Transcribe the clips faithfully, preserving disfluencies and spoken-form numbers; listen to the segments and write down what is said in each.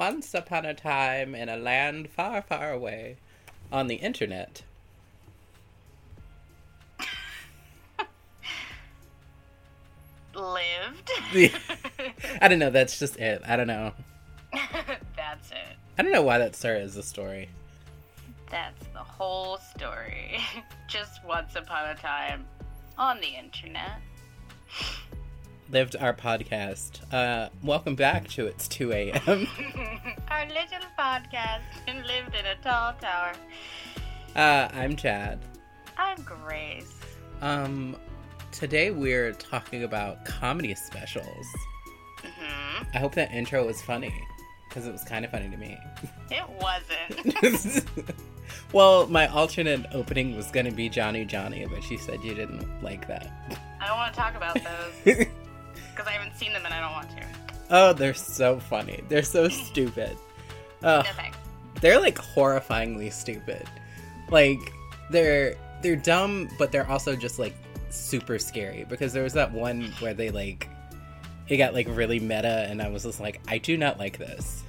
Once upon a time in a land far, far away on the internet. Lived. I don't know, that's just it. I don't know. That's it. I don't know why that started as a story. That's the whole story. Just once upon a time on the internet. Lived our podcast. Uh, welcome back to It's two a.m. Our little podcast lived in a tall tower. Uh, I'm Chad. I'm Grace. Um, today we're talking about comedy specials. Mm-hmm. I hope that intro was funny, because it was kind of funny to me. It wasn't. Well, my alternate opening was going to be Johnny Johnny, but she said you didn't like that. I don't want to talk about those. Because I haven't seen them and I don't want to. Oh, they're so funny. They're so stupid. Ugh. No thanks. They're like horrifyingly stupid. Like they're they're dumb, but they're also just like super scary. Because there was that one where they like it got like really meta, and I was just like, I do not like this.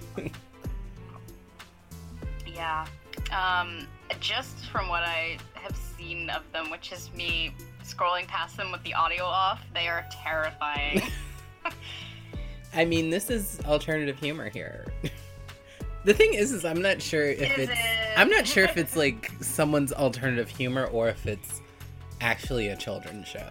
Yeah. Um, just from what I have seen of them, which is me scrolling past them with the audio off, they are terrifying. I mean, this is alternative humor here. The thing is, is I'm not sure if Is it's it? I'm not sure if it's like someone's alternative humor or if it's actually a children's show.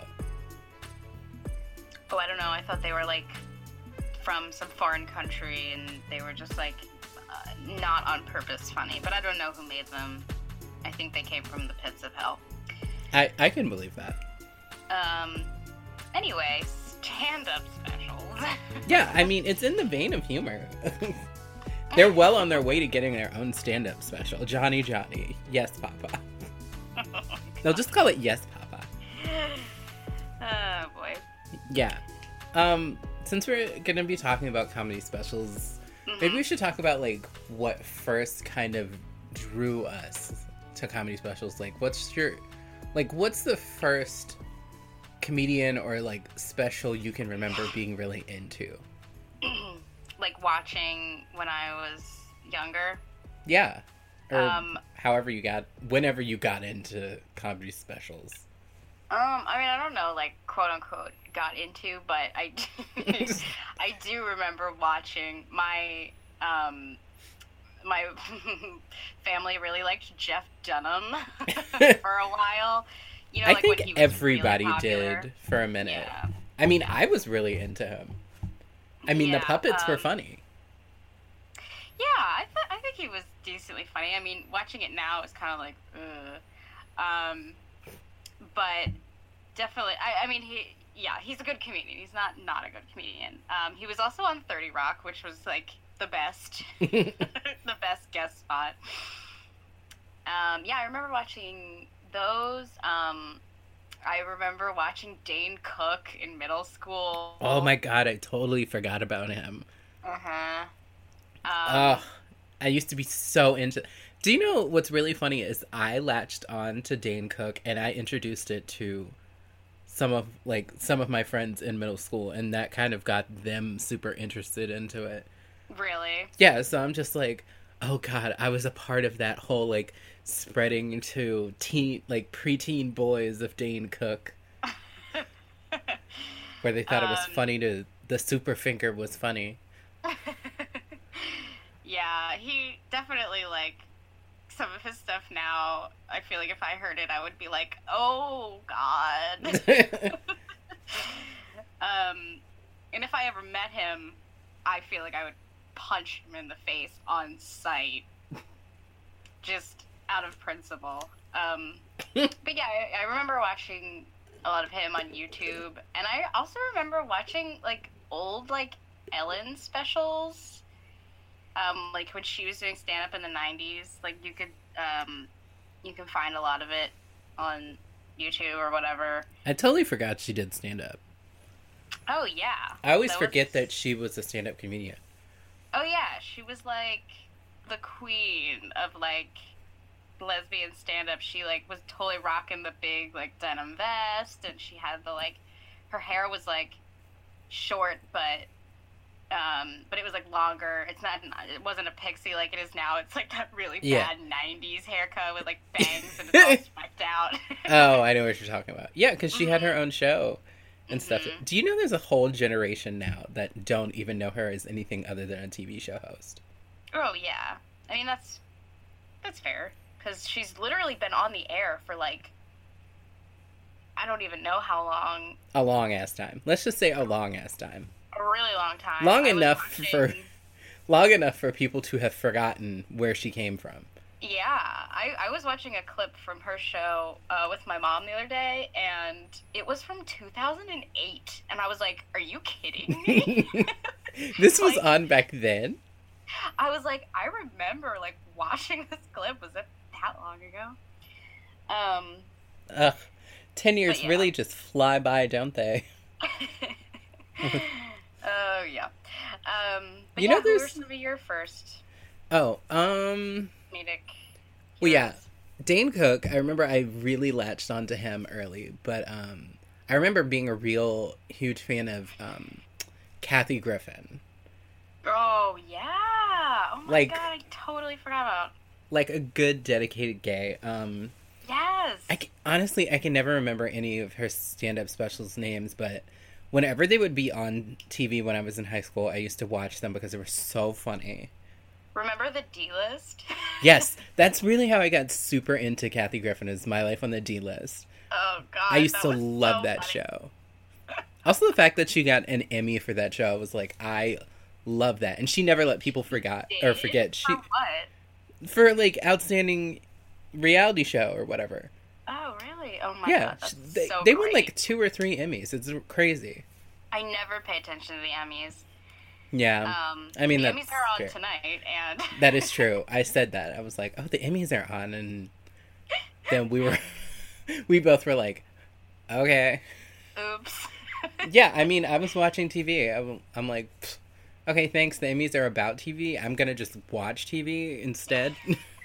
Oh, I don't know. I thought they were like from some foreign country and they were just like uh, not on purpose funny. But I don't know who made them. I think they came from the pits of hell. I, I can believe that. Um. Anyway, stand-up specials. Yeah, I mean, it's in the vein of humor. They're well on their way to getting their own stand-up special. Johnny Johnny. Yes, Papa. They'll just call it Yes, Papa. Oh, boy. Yeah. Um, since we're going to be talking about comedy specials, Mm-hmm. maybe we should talk about, like, what first kind of drew us to comedy specials. Like, what's your... Like, what's the first comedian or, like, special you can remember being really into? Like watching when I was younger. Yeah. Or Um, however you got... Whenever you got into comedy specials. Um, I mean, I don't know, like, quote-unquote, got into, but I, I do remember watching my, um, my family really liked Jeff Dunham for a while. You know, I like think when he was everybody really popular. did for a minute. Yeah. I mean, I was really into him. I mean, Yeah, the puppets were um, funny. Yeah, I th- I think he was decently funny. I mean, watching it now is kind of like, ugh. Um, but definitely, I, I mean, he, yeah, he's a good comedian. He's not not a good comedian. Um, he was also on thirty Rock, which was like the best, the best guest spot. Um, yeah, I remember watching those. Um, I remember watching Dane Cook in middle school. Oh my god, I totally forgot about him. Uh-huh. Um, Oh, I used to be so into... Do you know what's really funny is I latched on to Dane Cook and I introduced it to some of, like, some of my friends in middle school, and that kind of got them super interested into it. Really? Yeah, so I'm just like, oh god, I was a part of that whole, like, spreading to teen, like, preteen boys of Dane Cook. Where they thought it was Um, funny to... The super finger was funny. Yeah, he definitely, like, some of his stuff now, I feel like if I heard it, I would be like, oh, God. um, and if I ever met him, I feel like I would punch him in the face on sight. Just out of principle. Um, but yeah, I, I remember watching a lot of him on YouTube, and I also remember watching, like, old, like, Ellen specials. Um, like when she was doing stand-up in the nineties, like you could, um, you can find a lot of it on YouTube or whatever. I totally forgot she did stand-up. Oh yeah. I always That forget was- that she was a stand-up comedian. Oh yeah, she was like the queen of like lesbian stand-up. She like was totally rocking the big like denim vest, and she had the like, her hair was like short but Um, but it was like longer. It's not. It wasn't a pixie like it is now. It's like that really bad Yeah. nineties haircut with like bangs and it's all specked out. Oh, I know what you're talking about. Yeah, because she had her Mhm. own show and stuff. Mhm. Do you know there's a whole generation now that don't even know her as anything other than a T V show host? Oh yeah. I mean that's that's fair because she's literally been on the air for like I don't even know how long. A long ass time. Let's just say a long ass time. A really long time. Long I was enough watching- for long enough for people to have forgotten where she came from. Yeah, I, I was watching a clip from her show uh, with my mom the other day, and it was from two thousand eight, and I was like, are you kidding me? This was Like- on back then? I was like, I remember, like, watching this clip. Was it that long ago? Um, Ugh. Ten years But yeah. really just fly by, don't they? oh, yeah. Um, but You yeah, know, who were there's- some of your first Oh, um... comedic Well, yeah. heroes? Dane Cook, I remember I really latched onto him early, but um, I remember being a real huge fan of um, Kathy Griffin. Oh, yeah. Oh, my Like- God, I totally forgot about. Like a good, dedicated gay. Um, Yes. I c- honestly, I can never remember any of her stand-up specials names, but whenever they would be on T V when I was in high school, I used to watch them because they were so funny. Remember the D-list? Yes, that's really how I got super into Kathy Griffin, is My Life on the D-List. Oh, God. I used that to was love so that funny. show. Also, the fact that she got an Emmy for that show, I was like, I love that. And she never let people forget or Did? forget. She For what? for like outstanding reality show or whatever. Oh, really? Oh, my yeah, God. That's sh- they so they won great. like two or three Emmys. It's crazy. I never pay attention to the Emmys. Yeah, Um, I mean, the that's Emmys are on fair. tonight, and that is true. I said that. I was like, oh, the Emmys are on, and then we were, we both were like, okay. Oops. Yeah, I mean, I was watching T V. I, w- I'm like, "Pfft, okay, thanks. The Emmys are about T V. I'm gonna just watch T V instead.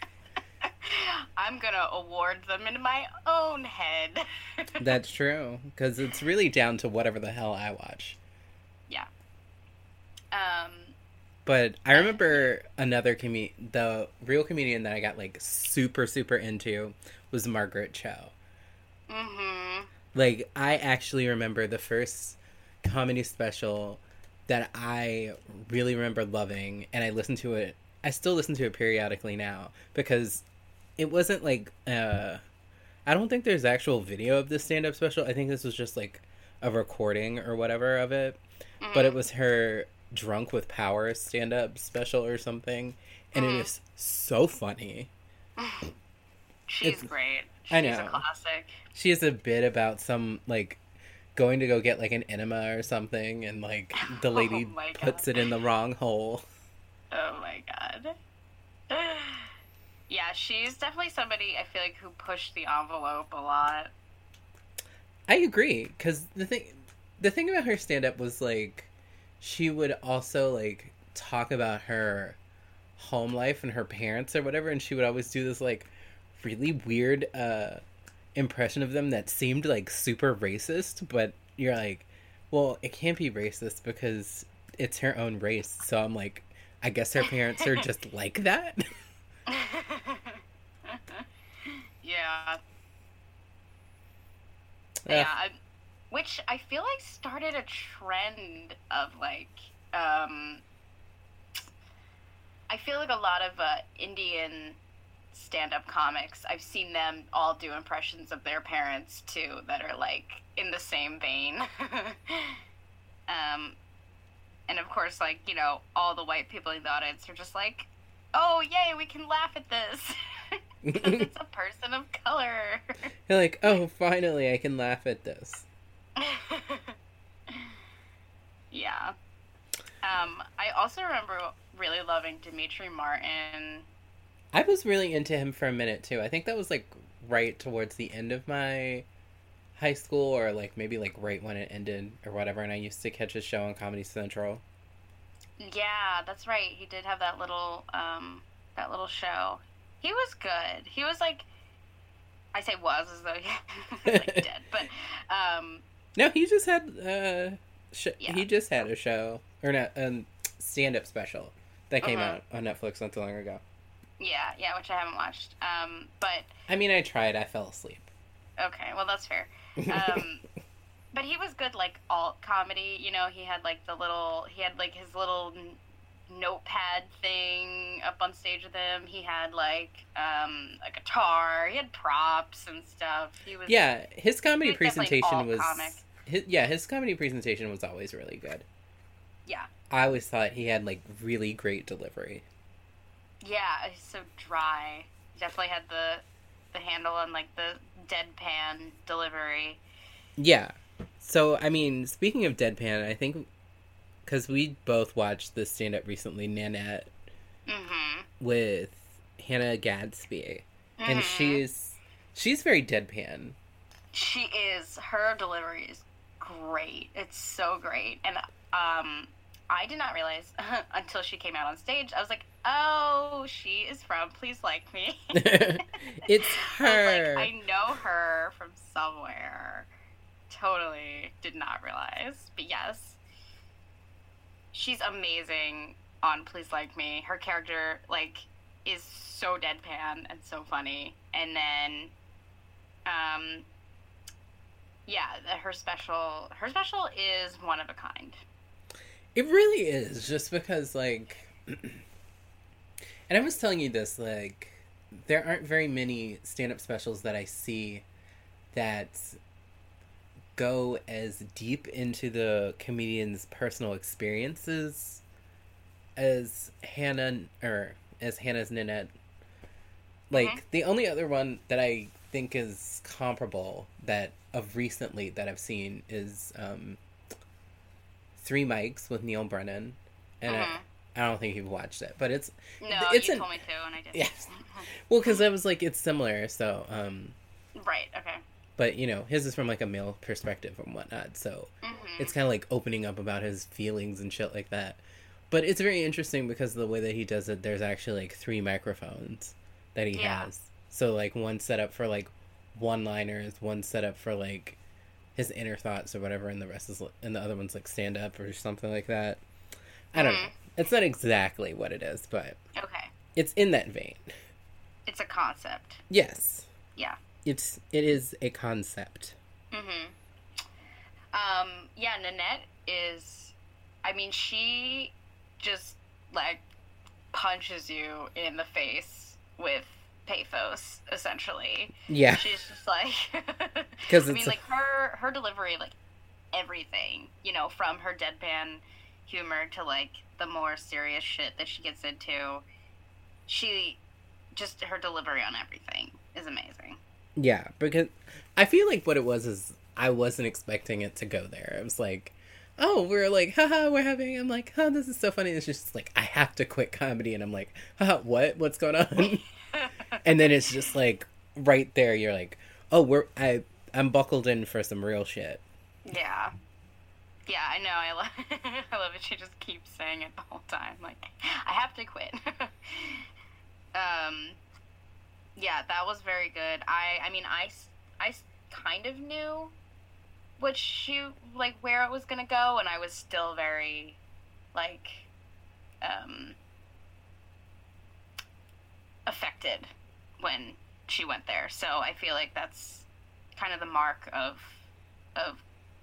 I'm gonna award them in my own head. That's true, because it's really down to whatever the hell I watch. Yeah. Um. But I remember another com- the real comedian that I got like super super into was Margaret Cho. Mm-hmm. Like, I actually remember the first comedy special that I really remember loving, and I listened to it. I still listen to it periodically now because it wasn't like uh I don't think there's actual video of this stand-up special. I think this was just like a recording or whatever of it. Mm-hmm. But it was her Drunk with Power stand-up special or something, and Mhm. it is so funny. She's it's- great. She's I a know. classic. She has a bit about some like going to go get like an enema or something, and like the lady Oh my God. puts it in the wrong hole. Oh my God. Yeah, she's definitely somebody I feel like who pushed the envelope a lot. I agree, because the thing, the thing about her stand up was like, she would also like talk about her home life and her parents or whatever, and she would always do this like really weird uh impression of them that seemed like super racist, but you're like, well, it can't be racist because it's her own race. So I'm like, I guess her parents are just like that. Yeah. Ugh. Yeah, I, which I feel like started a trend of like, um, I feel like a lot of uh, Indian stand-up comics, I've seen them all do impressions of their parents too that are like in the same vein. um, and of course, like, you know, all the white people in the audience are just like, oh, yay, we can laugh at this. 'Cause it's a person of color. You're like, oh, finally I can laugh at this. Yeah. Um, I also remember really loving Dimitri Martin. I was really into him for a minute too. I think that was like right towards the end of my high school, or like maybe like right when it ended or whatever, and I used to catch his show on Comedy Central. Yeah, that's right. He did have that little um that little show. He was good. He was like, I say was as though he was like dead, but um No, he just had uh sh- Yeah. he just had a show, or not um stand-up special that came Mhm. out on Netflix not too long ago. Yeah, yeah, which I haven't watched. Um, but I mean, I tried. I fell asleep. okay, well that's fair. Um, but he was good, like alt comedy. You know, he had like the little, he had like his little n- notepad thing up on stage with him. He had like um, a guitar. He had props and stuff. He was Yeah, his comedy he was definitely presentation alt was. comic. His, yeah, his comedy presentation was always really good. Yeah, I always thought he had like really great delivery. yeah. He's so dry. Definitely had the the handle on like the deadpan delivery. Yeah. So, I mean, speaking of deadpan, I think because we both watched the stand-up recently, Nanette, Mm-hmm. with Hannah Gadsby, mm-hmm. and she's she's very deadpan. She is. Her delivery is great. It's so great. And um, I did not realize until she came out on stage. I was like, oh, she is from Please Like Me. It's her. I was like, I know her from somewhere. Totally did not realize. But yes, she's amazing on Please Like Me. Her character, like, is so deadpan and so funny. And then, um... yeah, her special her special is one of a kind. It really is, just because, like, and I was telling you this, like, there aren't very many stand-up specials that I see that go as deep into the comedian's personal experiences as Hannah, or as Hannah's Nanette. Like, Mhm. the only other one that I think is comparable that of recently that I've seen is um, Three Mics with Neil Brennan, and Mhm. I, I don't think you've watched it, but it's No, it's you an, told me to, and I did. yes. Well, because I was like, it's similar, so um, Right. Okay. but you know, his is from like a male perspective and whatnot, so Mhm. it's kind of like opening up about his feelings and shit like that. But it's very interesting because of the way that he does it. There's actually like three microphones that he Yeah. has, so like one set up for like one-liners, one set up for like his inner thoughts or whatever, and the rest is and the other one's like stand up or something like that. I don't Mhm. know. It's not exactly what it is, but Okay. it's in that vein. It's a concept. Yes. Yeah. It's it is a concept. Mhm. Um. Yeah. Nanette is. I mean, she just like punches you in the face with pathos, essentially. Yeah. She's just like, 'Cause I it's mean, a- like her her delivery, like everything, you know, from her deadpan humor to like the more serious shit that she gets into. She just her delivery on everything is amazing. Yeah, because I feel like what it was is I wasn't expecting it to go there. It was like, oh, we're like, haha, we're having. I'm like, oh, this is so funny. It's just like I have to quit comedy, and I'm like, haha, what? What's going on? And then it's just like right there. You're like, oh, we're I I'm buckled in for some real shit. Yeah. Yeah, I know. I love, I love it. She just keeps saying it the whole time. Like, I have to quit. um, yeah, that was very good. I, I mean, I, s- I s- kind of knew what she, like, where it was going to go, and I was still very, like, um, affected when she went there. So I feel like that's kind of the mark of, of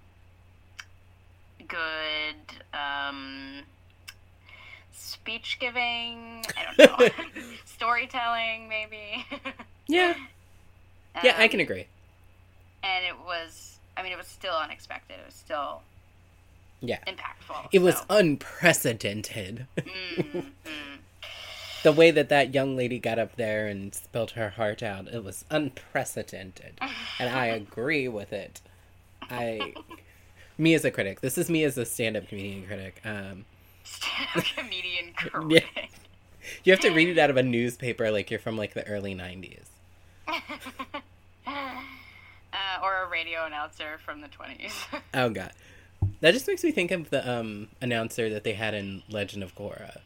good um, speech giving. I don't know. Storytelling, maybe. Yeah, yeah, I Um, can agree. And it was, I mean, it was still unexpected. It was still Yeah, impactful. it was so. unprecedented. mm, mm. The way that that young lady got up there and spilled her heart out, it was unprecedented, and I agree with it. I. Me as a critic. This is me as a stand-up comedian critic. Um, Stand-up comedian critic. you have to read it out of a newspaper like you're from like the early nineties. uh, or a radio announcer from the twenties. Oh god. That just makes me think of the um, announcer that they had in Legend of Korra.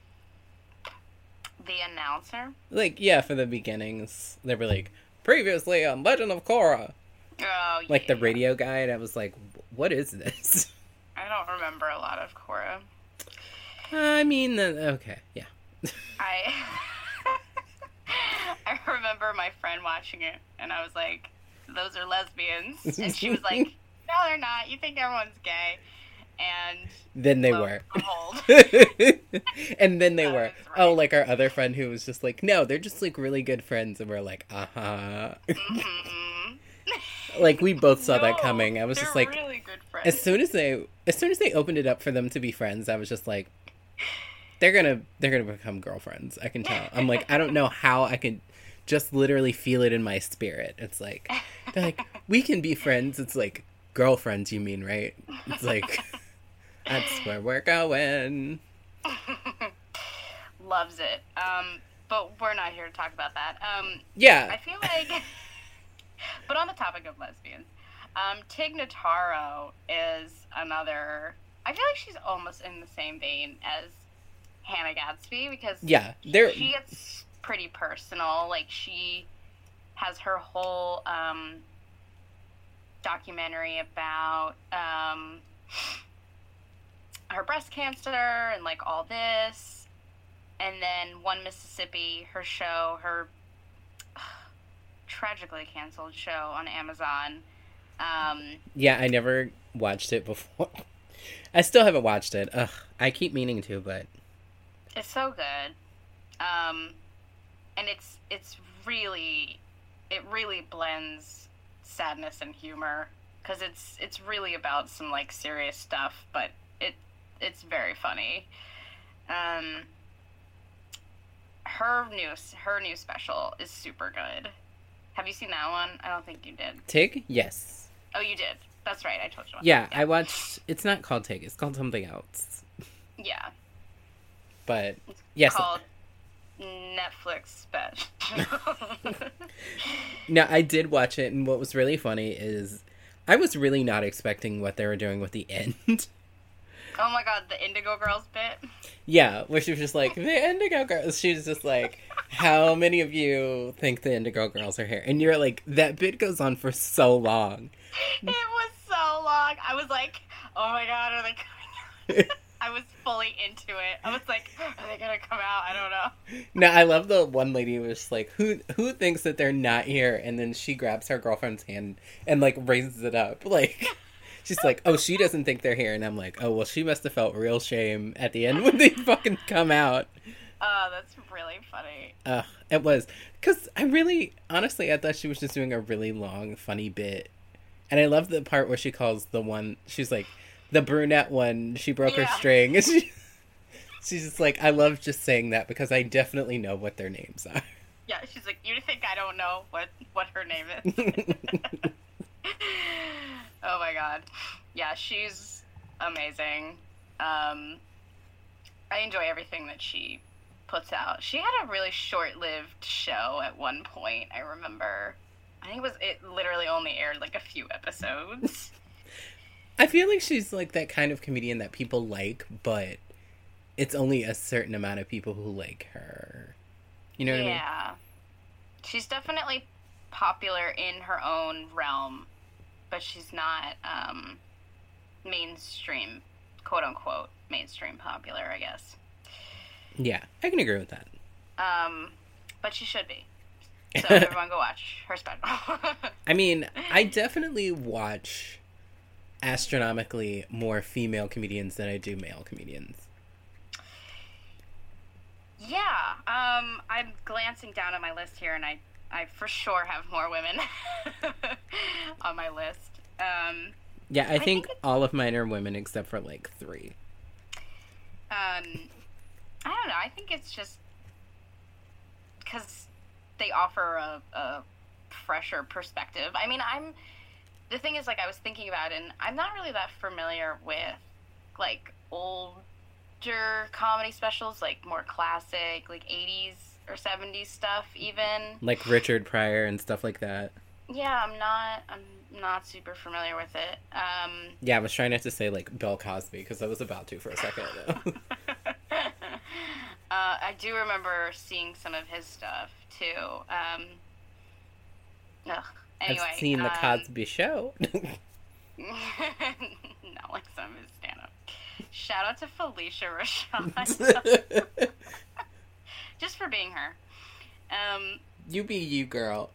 The announcer? Like, yeah, for the beginnings. They were like, previously on Legend of Korra. Oh, Like the yeah. radio guy, and I was like, what is this? I don't remember a lot of Korra. I mean, the, okay, yeah. I I remember my friend watching it, and I was like, "Those are lesbians," and she was like, "No, they're not. You think everyone's gay?" And then they lo were. and behold. And then they That were. is right. Oh, like our other friend who was just like, no, they're just like really good friends, and we're like, uh huh. Mhm. Like we both saw No, that coming. I was they're just like, really good friends. as soon as they, as soon as they opened it up for them to be friends, I was just like, they're gonna, they're gonna become girlfriends. I can tell. I'm like, I don't know how I can, just literally feel it in my spirit. It's like, they're like, we can be friends. It's like girlfriends. You mean, right? It's like. That's where we're going. Loves it. Um, but we're not here to talk about that. Um, Yeah. I feel like, but on the topic of lesbians, um, Tig Notaro is another. I feel like she's almost in the same vein as Hannah Gadsby because Yeah, they're she gets pretty personal. Like she has her whole um, documentary about. Um, her breast cancer and like all this, and then One Mississippi, her show, her ugh, tragically canceled show on Amazon. Um, yeah. I never watched it before. I still haven't watched it. Ugh, I keep meaning to, but it's so good, um, and it's it's really it really blends sadness and humor because it's it's really about some like serious stuff, but it. It's very funny. Um, her new her new special is super good. Have you seen that one? I don't think you did. Tig? Yes. Oh, you did. That's right. I told you. Yeah, yeah, I watched. It's not called Tig. It's called something else. Yeah. But It's yes. called Netflix special. No, I did watch it, and what was really funny is I was really not expecting what they were doing with the end. Oh my god, the Indigo Girls bit. Yeah, where she was just like, the Indigo Girls. She was just like, how many of you think the Indigo Girls are here? And you're like, that bit goes on for so long. It was so long. I was like, oh my god, are they coming out? I was fully into it. I was like, are they gonna come out? I don't know. No, I love the one lady who was like, who who thinks that they're not here? And then she grabs her girlfriend's hand and like raises it up. Like, she's like, oh, she doesn't think they're here. And I'm like, oh, well, she must have felt real shame at the end when they fucking come out. Oh, that's really funny. Uh, it was. Because I really, honestly, I thought she was just doing a really long, funny bit. And I love the part where she calls the one, she's like, the brunette one, she broke Yeah. her string. And she, she's just like, I love just saying that because I definitely know what their names are. Yeah, she's like, you think I don't know what, what her name is? Oh my god. Yeah, she's amazing. Um, I enjoy everything that she puts out. She had a really short-lived show at one point, I remember. I think it was, it literally only aired like a few episodes. I feel like she's like that kind of comedian that people like, but it's only a certain amount of people who like her. You know what Yeah. I mean? She's definitely popular in her own realm, but she's not um, mainstream, quote unquote, mainstream popular, I guess. Yeah, I can agree with that. Um, but she should be. So everyone go watch her special. I mean, I definitely watch astronomically more female comedians than I do male comedians. Yeah, um, I'm glancing down at my list here, and I, I for sure have more women on my list. Um, Yeah, I, I think, think all of mine are women except for like three. um, I don't know. I think it's just because they offer a, a fresher perspective. I mean, I'm the thing is, like, I was thinking about it, and I'm not really that familiar with like older comedy specials, like more classic, like eighties or seventies stuff, even. Like Richard Pryor and stuff like that. Yeah, I'm not. I'm not super familiar with it. Um, Yeah, I was trying not to say like Bill Cosby because I was about to for a second. uh, I do remember seeing some of his stuff too. Um, ugh. Anyway, I've seen the um, Cosby Show. not like some of his stand-up. Shout out to Felicia Rashad. Just for being her. Um, you be you, girl.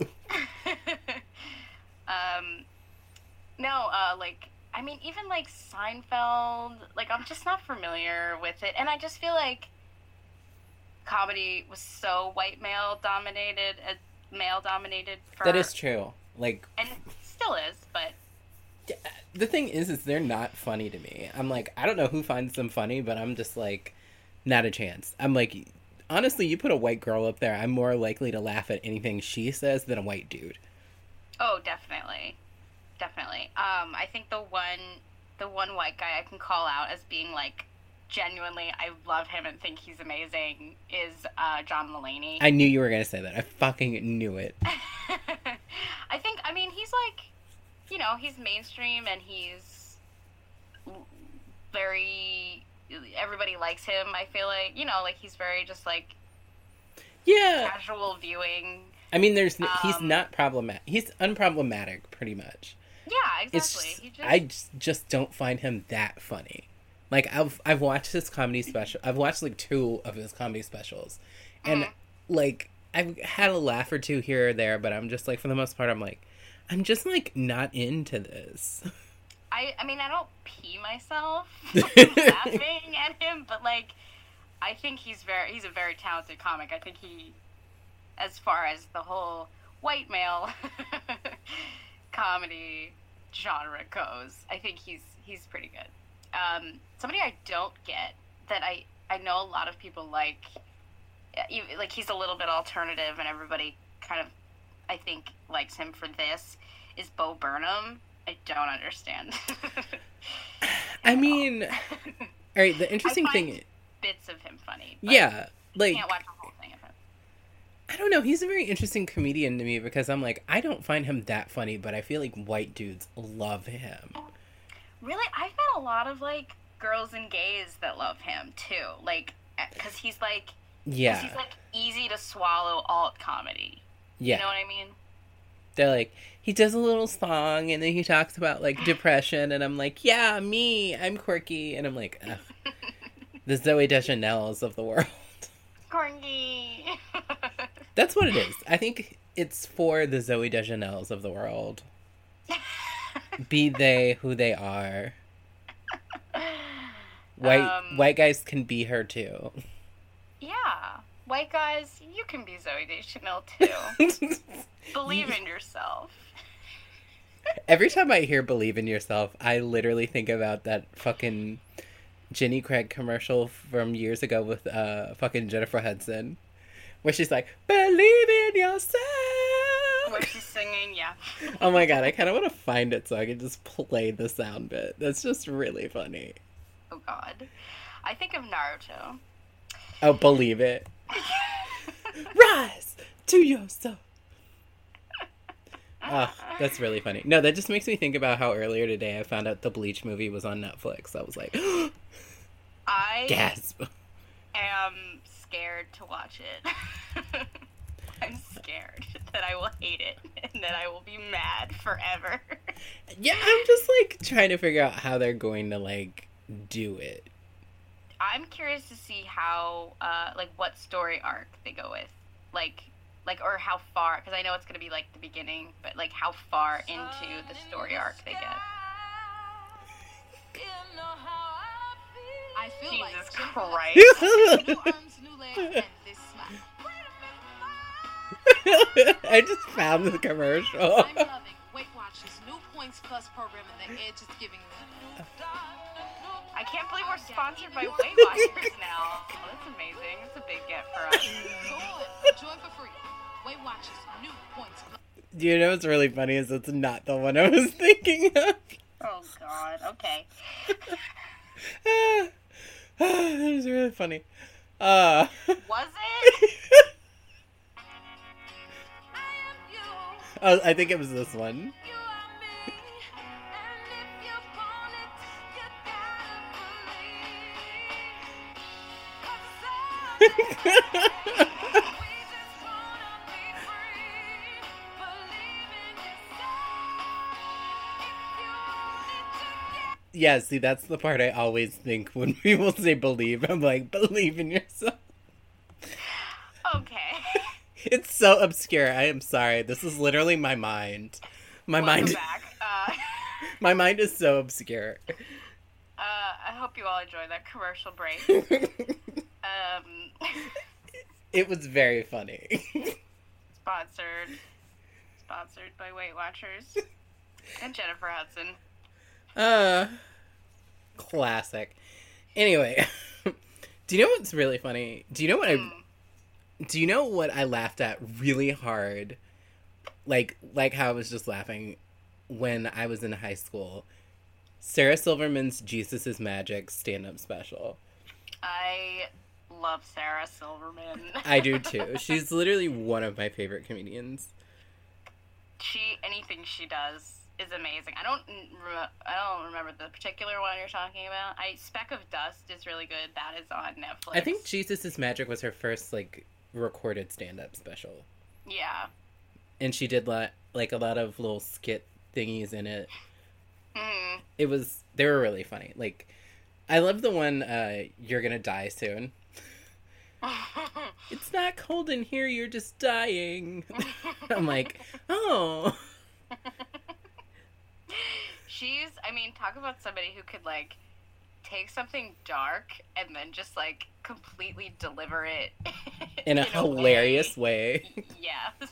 um, no, uh, like, I mean, even, like, Seinfeld, like, I'm just not familiar with it. And I just feel like comedy was so white male dominated, uh, male dominated for... That is true. Like... And still is, but... The thing is, is they're not funny to me. I'm like, I don't know who finds them funny, but I'm just like, not a chance. I'm like, honestly, you put a white girl up there, I'm more likely to laugh at anything she says than a white dude. Oh, definitely. Definitely. Um, I think the one, the one white guy I can call out as being like, genuinely, I love him and think he's amazing is uh, John Mulaney. I knew you were going to say that. I fucking knew it. I think, I mean, he's like, you know, he's mainstream and he's very, everybody likes him, I feel like. You know, like, he's very just, like, yeah, casual viewing. I mean, there's, um, he's not problematic. He's unproblematic, pretty much. Yeah, exactly. It's, he just... I just, just don't find him that funny. Like, I've, I've watched his comedy special. I've watched, like, two of his comedy specials. And, mm-hmm. like, I've had a laugh or two here or there, but I'm just, like, for the most part, I'm like, I'm just, like, not into this. I I mean, I don't pee myself laughing at him, but, like, I think he's very, he's a very talented comic. I think he, as far as the whole white male comedy genre goes, I think he's, he's pretty good. Um, somebody I don't get that I, I know a lot of people like, like, he's a little bit alternative and everybody kind of, I think, likes him for this, is Bo Burnham. I don't understand. I mean, all right, the interesting I find thing... bits of him funny. Yeah, like... I can't watch the whole thing of him. I don't know, he's a very interesting comedian to me because I'm like, I don't find him that funny, but I feel like white dudes love him. Really? I've met a lot of, like, girls and gays that love him, too. Like, because he's, like... Yeah. He's, like, easy to swallow alt comedy. Yeah. You know what I mean? They're like, he does a little song, and then he talks about, like, depression, and I'm like, yeah, me, I'm quirky, and I'm like, ugh. The Zooey Deschanel's of the world. Quirky. That's what it is. I think it's for the Zooey Deschanel's of the world. Be they who they are. White um, white guys can be her, too. Yeah. White guys, you can be Zooey Deschanel, too. Believe in yourself. Every time I hear "Believe in Yourself," I literally think about that fucking Jenny Craig commercial from years ago with uh fucking Jennifer Hudson, where she's like, "Believe in yourself." Where she's singing, yeah. Oh my god, I kind of want to find it so I can just play the sound bit. That's just really funny. Oh god, I think of Naruto. Oh, believe it. Rise to yourself. Oh, that's really funny. No, that just makes me think about how earlier today I found out the Bleach movie was on Netflix. I was like, I gasp. am scared to watch it. I'm scared that I will hate it and that I will be mad forever. Yeah, I'm just like trying to figure out how they're going to like do it. I'm curious to see how, uh, like, what story arc they go with. Like, like, or how far, because I know it's going to be, like, the beginning, but, like, how far into the story arc they get. I feel Jesus like Christ. new arms, new legs, and this smile. I just found the commercial. I'm loving Weight Watchers' new Points Plus program, and the edge is giving me. I can't believe we're sponsored by Weight Watchers now. Oh, that's amazing. It's a big get for us. Good. Join for free. Weight Watchers, new Points Plus. Do you know what's really funny is it's not the one I was thinking of. Oh, God. Okay. ah, that was really funny. Uh. Was it? Oh, I think it was this one. Yeah, see, that's the part I always think when people say believe. I'm like, believe in yourself. Okay. It's so obscure. I am sorry. This is literally my mind. My Welcome mind. back. Uh, My mind is so obscure. uh, I hope you all enjoyed that commercial break. Um, It was very funny. sponsored, sponsored by Weight Watchers and Jennifer Hudson. Uh, classic. Anyway, do you know what's really funny? Do you know what I? Mm. Do you know what I laughed at really hard? Like, like how I was just laughing when I was in high school. Sarah Silverman's Jesus is Magic stand-up special. I love Sarah Silverman. I do too. She's literally one of my favorite comedians. She anything she does is amazing. I don't re- I don't remember the particular one you're talking about. I Speck of Dust is really good. That is on Netflix. I think Jesus is Magic was her first like recorded stand-up special. Yeah. And she did lot, like a lot of little skit thingies in it. Mm. It was they were really funny. Like I love the one uh You're Gonna Die Soon. It's not cold in here, you're just dying. I'm like, oh. She's, I mean, talk about somebody who could, like, take something dark and then just, like, completely deliver it In a hilarious way. way. Yes.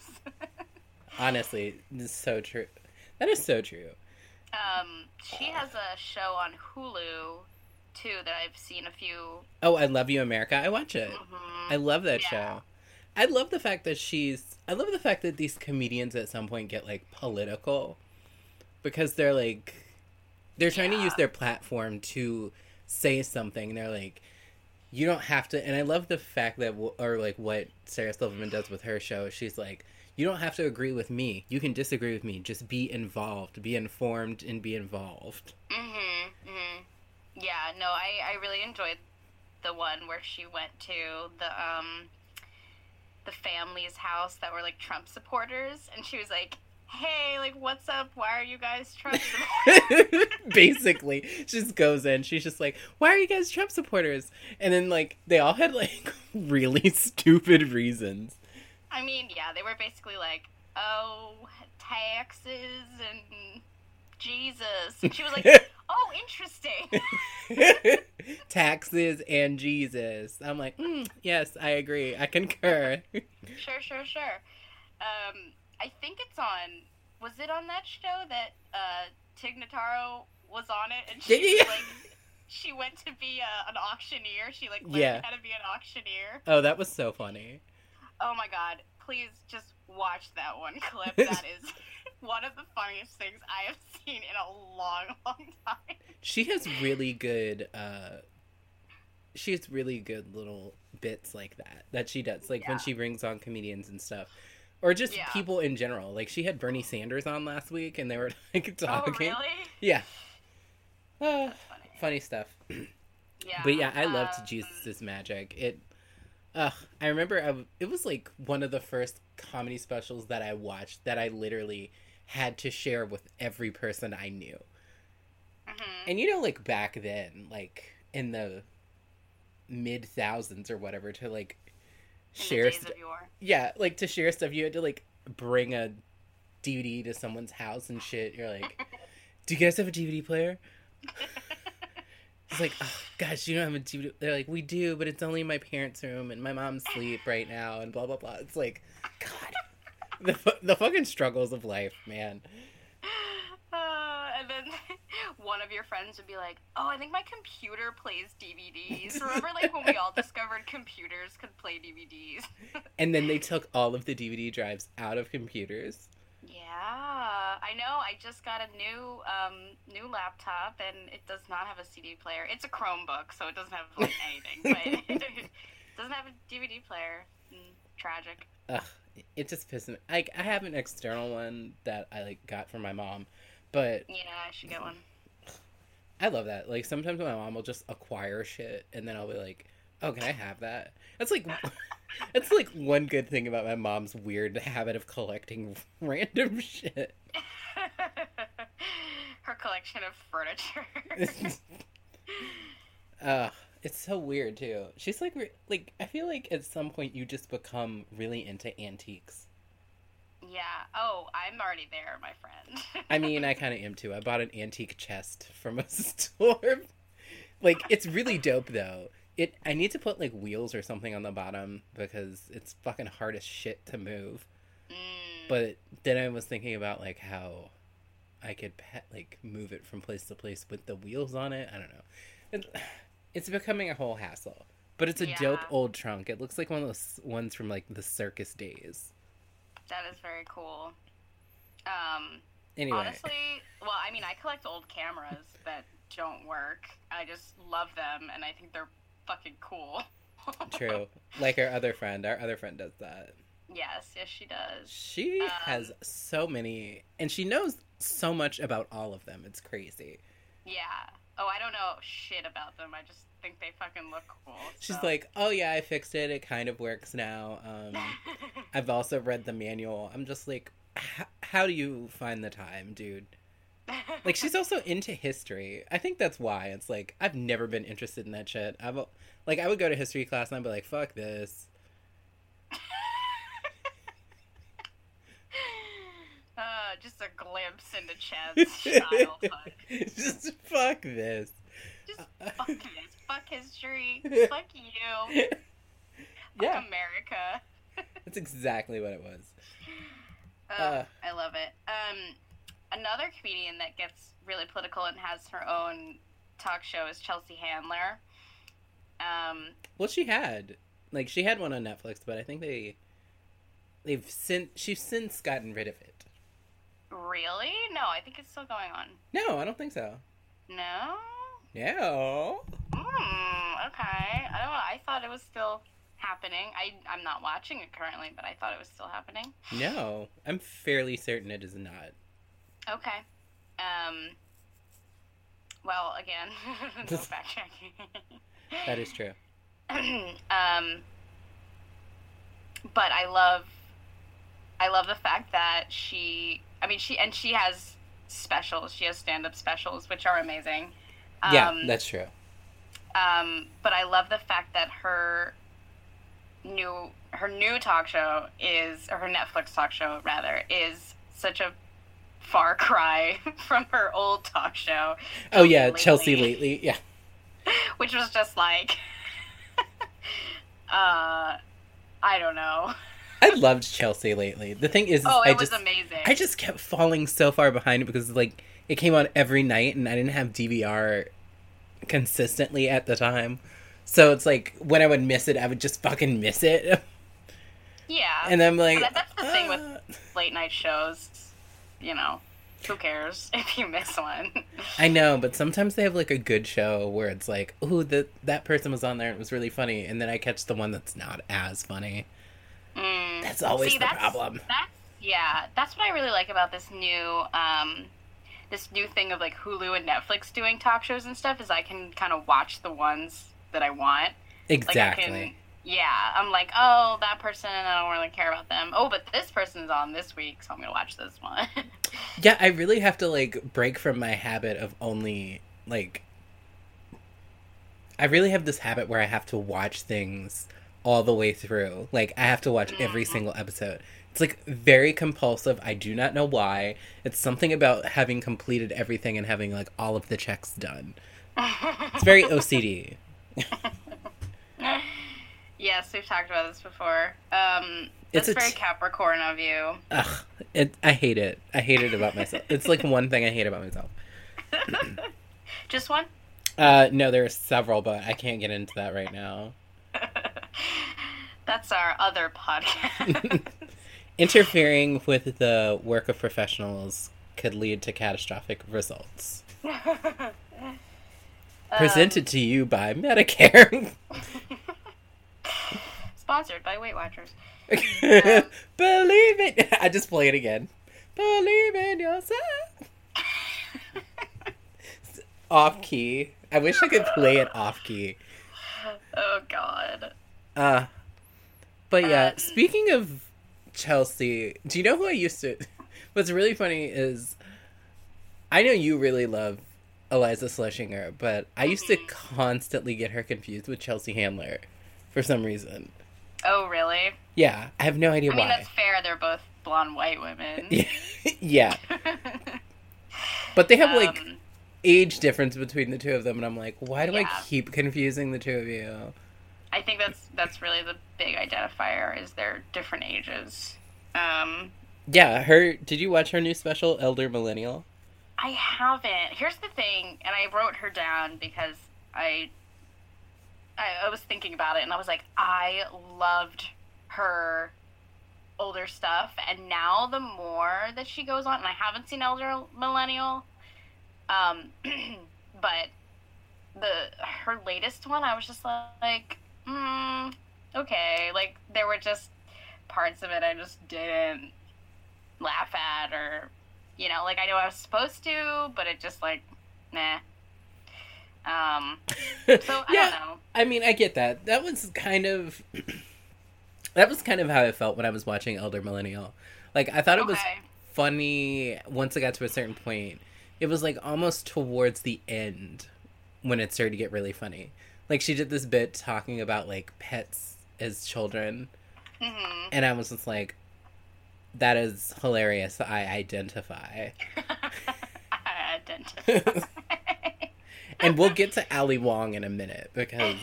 Honestly, this is so true. That is so true. Um, she has a show on Hulu, too, that I've seen a few. Oh, I Love You, America. I watch it. Mhm. I love that Yeah. show. I love the fact that she's... I love the fact that these comedians at some point get, like, political. Because they're, like... They're trying Yeah. to use their platform to say something. They're like, you don't have to... And I love the fact that... Or, like, what Sarah Silverman does with her show. She's like, you don't have to agree with me. You can disagree with me. Just be involved. Be informed and be involved. Mm-hmm. Mm-hmm. Yeah, no, I, I really enjoyed the one where she went to the, um... the family's house that were, like, Trump supporters. And she was like, hey, like, what's up? Why are you guys Trump supporters? Basically, she just goes in. She's just like, why are you guys Trump supporters? And then, like, they all had, like, really stupid reasons. I mean, yeah, they were basically like, oh, taxes and Jesus. And she was like, oh, interesting. Taxes and Jesus. I'm like, mm, yes, I agree. I concur. Sure, sure, sure. Um, I think it's on, was it on that show that uh, Tig Notaro was on it? And she Yeah, yeah, was yeah. like, she went to be a, an auctioneer. She, like, learned Yeah. how to be an auctioneer. Oh, that was so funny. Oh my god, please just watch that one clip. That is one of the funniest things I have seen in a long, long time. She has really good, uh, she has really good little bits like that, that she does. Like, when Yeah. she brings on comedians and stuff. Or just Yeah. people in general. Like, she had Bernie Sanders on last week, and they were, like, Oh, talking. really? Yeah. Uh, That's funny. funny stuff. Yeah. But yeah, I loved um, Jesus' Magic. It, ugh, I remember I w- it was like one of the first comedy specials that I watched that I literally had to share with every person I knew. mhm. And you know, like back then, like in the mid thousands or whatever, to like In share, the days st- of yore. yeah, like to share stuff, you had to like bring a D V D to someone's house and shit. You're like, do you guys have a D V D player? It's like, oh, gosh, you don't have a D V D. They're like, we do, but it's only in my parents' room, and my mom's asleep right now, and blah, blah, blah. It's like, God. The, fu- the fucking struggles of life, man. Uh, and then one of your friends would be like, oh, I think my computer plays D V Ds. Remember, like, when we all discovered computers could play D V Ds? And then they took all of the D V D drives out of computers. Yeah, I know. I just got a new um, new laptop, and it does not have a C D player. It's a Chromebook, so it doesn't have like anything, but it doesn't have a D V D player. Mm, tragic. Ugh, it just pisses me. Like, I have an external one that I, like, got from my mom, but Yeah, I should get one. I love that. Like, sometimes my mom will just acquire shit, and then I'll be like, oh, can I have that? That's like, that's like one good thing about my mom's weird habit of collecting random shit. Her collection of furniture. uh, it's so weird too. She's like, re- like I feel like at some point you just become really into antiques. Yeah. Oh, I'm already there, my friend. I mean, I kind of am too. I bought an antique chest from a store. Like, it's really dope though. It. I need to put like wheels or something on the bottom because it's fucking hard as shit to move. Mm. But then I was thinking about like how I could pet, like move it from place to place with the wheels on it. I don't know. It, it's becoming a whole hassle. But it's a Yeah. dope old trunk. It looks like one of those ones from like the circus days. That is very cool. Um, Anyway. honestly, well, I mean, I collect old cameras that don't work. I just love them, and I think they're fucking cool. True. Like our other friend. Our other friend does that. Yes, yes, she does. She Um, has so many, and she knows so much about all of them. It's crazy. Yeah. Oh, I don't know shit about them. I just think they fucking look cool. She's so. like, oh yeah, I fixed it. It kind of works now. Um, I've also read the manual. I'm just like, h- how do you find the time, dude? Like, she's also into history. I think that's why. It's like, I've never been interested in that shit. I've, like, I would go to history class and I'd be like, fuck this. uh, just a glimpse into Chad's childhood. Just fuck this. Just fuck this. Fuck history. Fuck you. Yeah. Fuck America. That's exactly what it was. Oh, Uh. I love it. Um, another comedian that gets really political and has her own talk show is Chelsea Handler. Um, Well, she had. Like, she had one on Netflix, but I think they... They've since... She's since gotten rid of it. really? No, I think it's still going on. No, I don't think so. No? No. Hmm, okay. I don't know. I thought it was still happening. I, I'm not watching it currently, but I thought it was still happening. No. I'm fairly certain it is not. Okay. Um, well, again, no fact checking. That is true. um, but I love, I love the fact that she, I mean, she, and she has specials. She has stand-up specials, which are amazing. Um, Yeah, that's true. Um, but I love the fact that her new, her new talk show is, or her Netflix talk show, rather, is such a far cry from her old talk show. Oh, yeah, Lately. Chelsea Lately. Yeah. Which was just like, uh, I don't know. I loved Chelsea Lately. The thing is, Oh, it I was just, amazing. I just kept falling so far behind it because, like, it came on every night and I didn't have D V R consistently at the time. So it's like, when I would miss it, I would just fucking miss it. Yeah. And I'm like... That- that's the thing uh, with late night shows. You know, who cares if you miss one? I know, but sometimes they have, like, a good show where it's like, ooh, that that person was on there and it was really funny. And then I catch the one that's not as funny. Mm. That's always See, the that's, problem. That's, yeah, that's what I really like about this new, um, this new thing of like Hulu and Netflix doing talk shows and stuff is I can kind of watch the ones that I want. Exactly. Like I can, yeah, I'm like, oh, that person, I don't really care about them. Oh, but this person's on this week, so I'm gonna watch this one. Yeah, I really have to, like, break from my habit of only, like... I really have this habit where I have to watch things all the way through. Like, I have to watch every single episode. It's, like, very compulsive. I do not know why. It's something about having completed everything and having, like, all of the checks done. It's very O C D. Yes, we've talked about this before. Um, It's it's a very t- Capricorn of you. Ugh. It, I hate it. I hate it about myself. It's, like, one thing I hate about myself. Just one? Uh, no, there are several, but I can't get into that right now. That's our other podcast. Interfering with the work of professionals could lead to catastrophic results. Presented to you by Medicare. Sponsored by Weight Watchers. Believe it. I just play it again. Believe in yourself. Off key. I wish I could play it off key. Oh, God. Uh, but yeah, Um, speaking of Chelsea, do you know who I used to... What's really funny is I know you really love Eliza Schlesinger, but I used to Mhm. constantly get her confused with Chelsea Handler for some reason. Oh, really? Yeah, I have no idea I mean, why. that's fair. They're both blonde white women. Yeah, yeah, but they have like Um, age difference between the two of them, and I'm like, why do I Yeah. keep confusing the two of you? I think that's that's really the big identifier is their different ages. Um, Yeah, her. Did you watch her new special, Elder Millennial? I haven't. Here's the thing, and I wrote her down because I, I I was thinking about it, and I was like, I loved her older stuff, and now the more that she goes on, and I haven't seen Elder Millennial, um, but the her latest one, I was just like, mm, okay, like there were just parts of it I just didn't laugh at, or you know, like I know I was supposed to, but it just like, nah. Um, so I yeah, don't know. I mean, I get that. That was kind of that was kind of how I felt when I was watching Elder Millennial. Like, I thought it was Okay. funny once it got to a certain point. It was like almost towards the end when it started to get really funny. Like, she did this bit talking about like pets as children, Mm-hmm. and I was just like, that is hilarious. I identify. I identify. And we'll get to Ali Wong in a minute because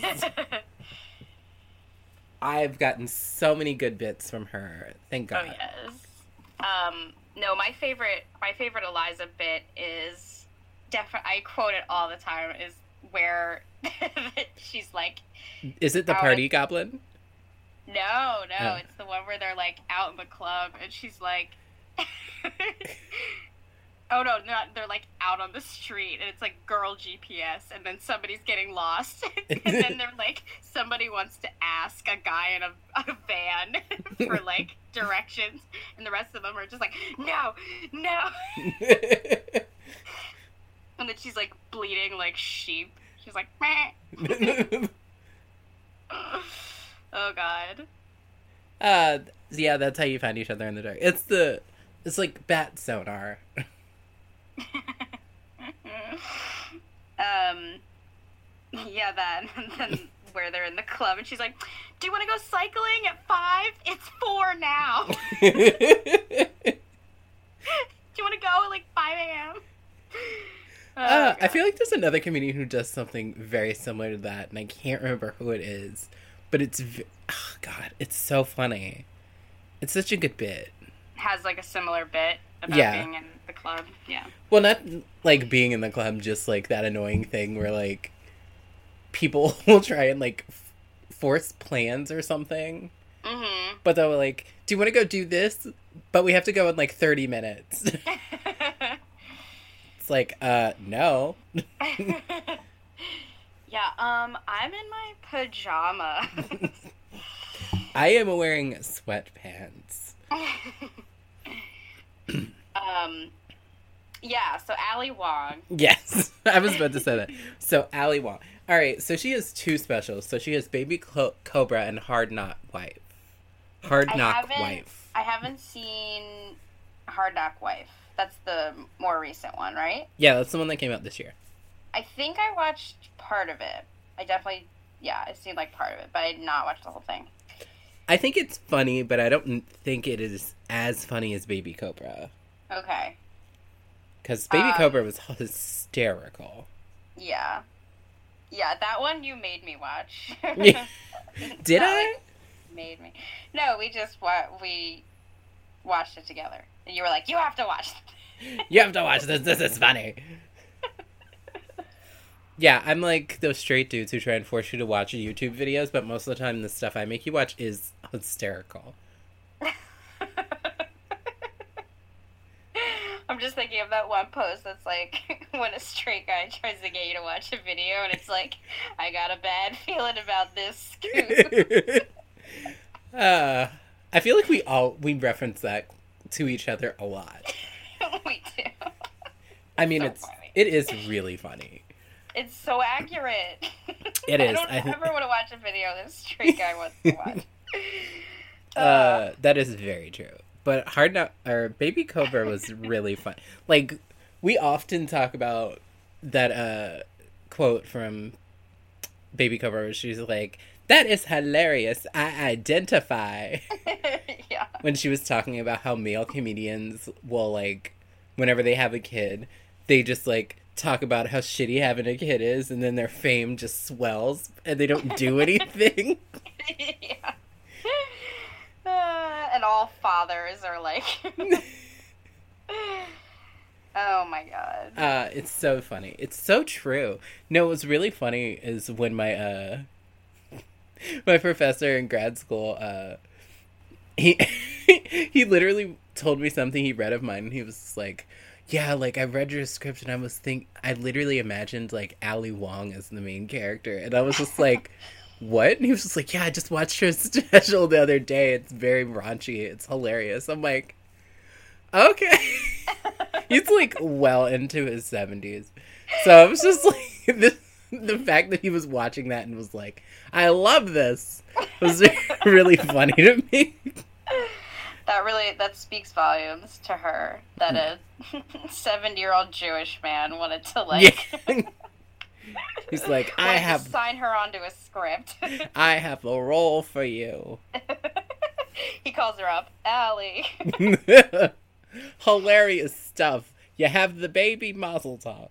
I've gotten so many good bits from her. Thank Oh God. yes. Um, no, my favorite, my favorite Eliza bit is definitely. I quote it all the time. Is where she's like, Is it the Oh, party goblin? no, no, Oh. it's the one where they're like out in the club, and she's like, oh no, not they're like out on the street, and it's like girl G P S, and then somebody's getting lost, and then they're like, somebody wants to ask a guy in a, a van for like directions, and the rest of them are just like, no, no, and then she's like bleeding like sheep. She's like, meh. Oh god. uh, yeah, that's how you find each other in the dark. It's the, it's like bat sonar. um, yeah, that, and then where they're in the club, and she's like, do you want to go cycling at five? It's four now. Do you want to go at like five a.m.? Oh, Uh, I God. feel like there's another comedian who does something very similar to that, and I can't remember who it is. But it's, v- oh God, it's so funny. It's such a good bit. Has like a similar bit about Yeah. being in the club. Yeah. Well, not like being in the club, just like that annoying thing where like people will try and like f- force plans or something. Mm-hmm. But they'll like, do you want to go do this? But we have to go in like thirty minutes. It's like, uh, no. Yeah, um, I'm in my pajamas. I am wearing sweatpants. um, yeah, so Ali Wong. Yes, I was about to say that. So, Ali Wong. All right, so she has two specials. So she has Baby Clo- Cobra and Hard Knock Wife. Hard I Knock haven't- Wife. I haven't seen Hard Knock Wife. That's the more recent one, right? Yeah, that's the one that came out this year. I think I watched part of it. I definitely, yeah, I've seen like part of it, but I did not watch the whole thing. I think it's funny, but I don't think it is as funny as Baby Cobra. Okay. Because Baby Um, Cobra was hysterical. Yeah. Yeah, that one you made me watch. Yeah. Did Not, I? like, made me. No, we just wa- we watched it together. And you were like, you have to watch it. You have to watch this. This is funny. Yeah, I'm like those straight dudes who try and force you to watch YouTube videos, but most of the time the stuff I make you watch is hysterical. I'm just thinking of that one post that's like when a straight guy tries to get you to watch a video and it's like, I got a bad feeling about this scoop. uh, I feel like we all we reference that to each other a lot. We do. I mean, So it's funny. it is really funny. It's so accurate. It I is. don't I- ever want to watch a video that a straight guy wants to watch. Uh, that is very true. But Hard Knock or Baby Cobra was really fun. Like We often talk about that uh, quote from Baby Cobra where she's like, "That is hilarious. I identify." Yeah. When she was talking about how male comedians will, like, whenever they have a kid, they just, like, talk about how shitty having a kid is, and then their fame just swells, and they don't do anything. Yeah. Uh, and all fathers are like... Oh my god. Uh, it's so funny. It's so true. No, what's really funny is when my, uh... my professor in grad school, uh... He, he literally told me something he read of mine, and he was just like, yeah, like, I read your script, and I was think... I literally imagined, like, Ali Wong as the main character, and I was just like... What? And he was just like, yeah, I just watched her special the other day. It's very raunchy. It's hilarious. I'm like, okay. He's, like, well into his seventies. So I was just like, this, the fact that he was watching that and was like, I love this, was really funny to me. That really, that speaks volumes to her, that a seventy-year-old Jewish man wanted to, like... Yeah. He's like, I have... sign her onto a script. I have a role for you. He calls her up, Allie. Hilarious stuff. You have the baby Mazel Tov.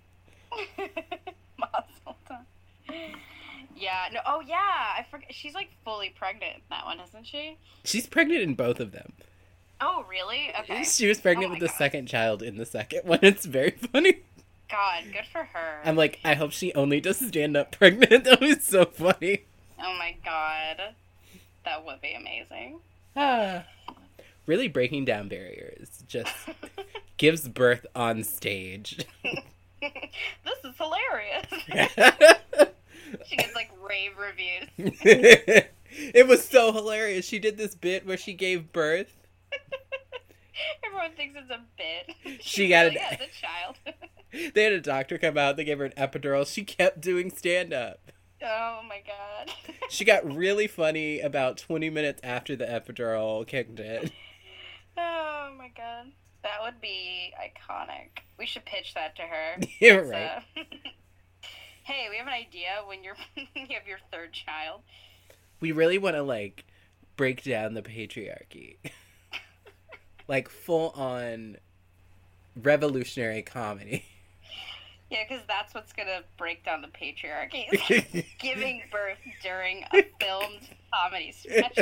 Mazel Tov. Yeah, no, oh yeah, I forget. She's like fully pregnant in that one, isn't she? She's pregnant in both of them. Oh, really? Okay. She was pregnant oh with the God. second child in the second one. It's very funny. God, good for her. I'm like, I hope she only does stand-up pregnant. That was so funny. Oh my God. That would be amazing. Ah. Really breaking down barriers. Just gives birth on stage. This is hilarious. She gets like rave reviews. It was so hilarious. She did this bit where she gave birth. Everyone thinks it's a bit. She She got really it. has a child. They had a doctor come out. They gave her an epidural. She kept doing stand-up. Oh my God. She got really funny about twenty minutes after the epidural kicked in. Oh my God. That would be iconic. We should pitch that to her. You're It's, right. uh, hey, we have an idea when you're you have your third child. We really want to, like, break down the patriarchy. Like, full-on revolutionary comedy. Yeah, because that's what's gonna break down the patriarchy. is Giving birth during a filmed comedy special.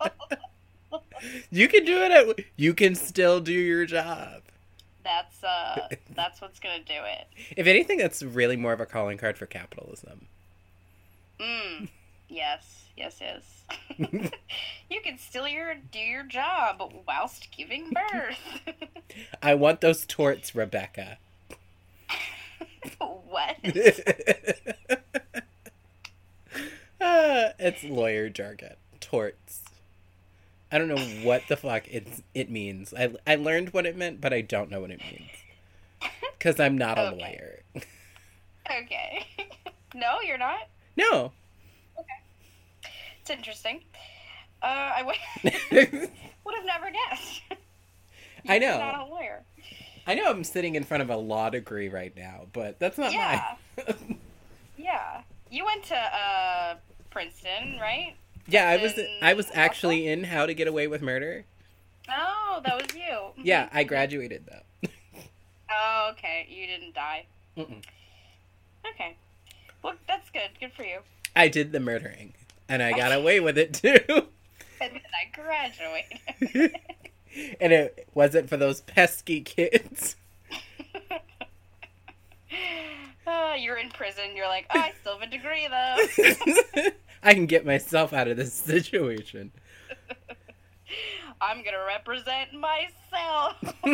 You can do it at... You can still do your job. That's uh, that's what's gonna do it. If anything, that's really more of a calling card for capitalism. Mm. Yes, yes, yes. You can still your do your job whilst giving birth. I want those torts, Rebecca. What? uh, it's lawyer jargon. Torts. I don't know what the fuck it's, it means. I, I learned what it meant, but I don't know what it means. Because I'm not a Okay. lawyer. Okay. No, you're not? No. It's interesting. Uh, I would, would have never guessed. I You're know. not a lawyer. I know I'm sitting in front of a law degree right now, but that's not Yeah. mine. Yeah. You went to uh, Princeton, right? Yeah, I was Princeton I was Law actually in How to Get Away with Murder. Oh, that was you. Yeah, I graduated though. Oh, okay. You didn't die. Mm-mm. Okay. Well, that's good. Good for you. I did the murdering, and I got away with it too. And then I graduated. And it wasn't for those pesky kids. Uh, you're in prison. You're like, oh, I still have a degree, though. I can get myself out of this situation. I'm going to represent myself.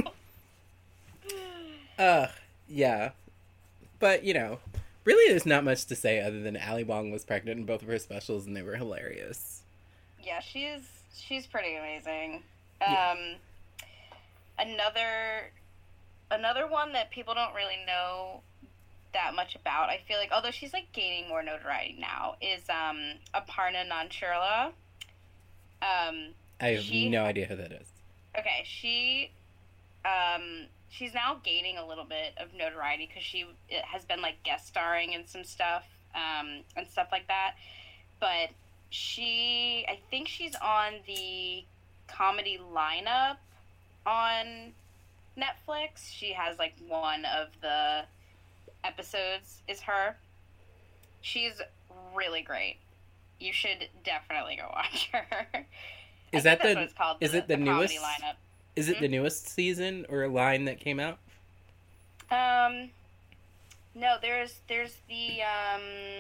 Uh, yeah. But, you know, really there's not much to say other than Ali Wong was pregnant in both of her specials and they were hilarious. Yeah, she's she's pretty amazing. Um, another another one that people don't really know that much about, I feel like, although she's like gaining more notoriety now, is um Aparna Nancherla. Um, I have She- no idea who that is. okay, she Um, she's now gaining a little bit of notoriety because she has been like guest starring in some stuff um, and stuff like that. But she, I think she's on the comedy lineup on Netflix. She has like one of the episodes is her. She's really great. You should definitely go watch her. Is that the? It's called, is the, it the, the newest? Lineup. Is it mm-hmm. the newest season or line that came out? Um, no. There's there's the um.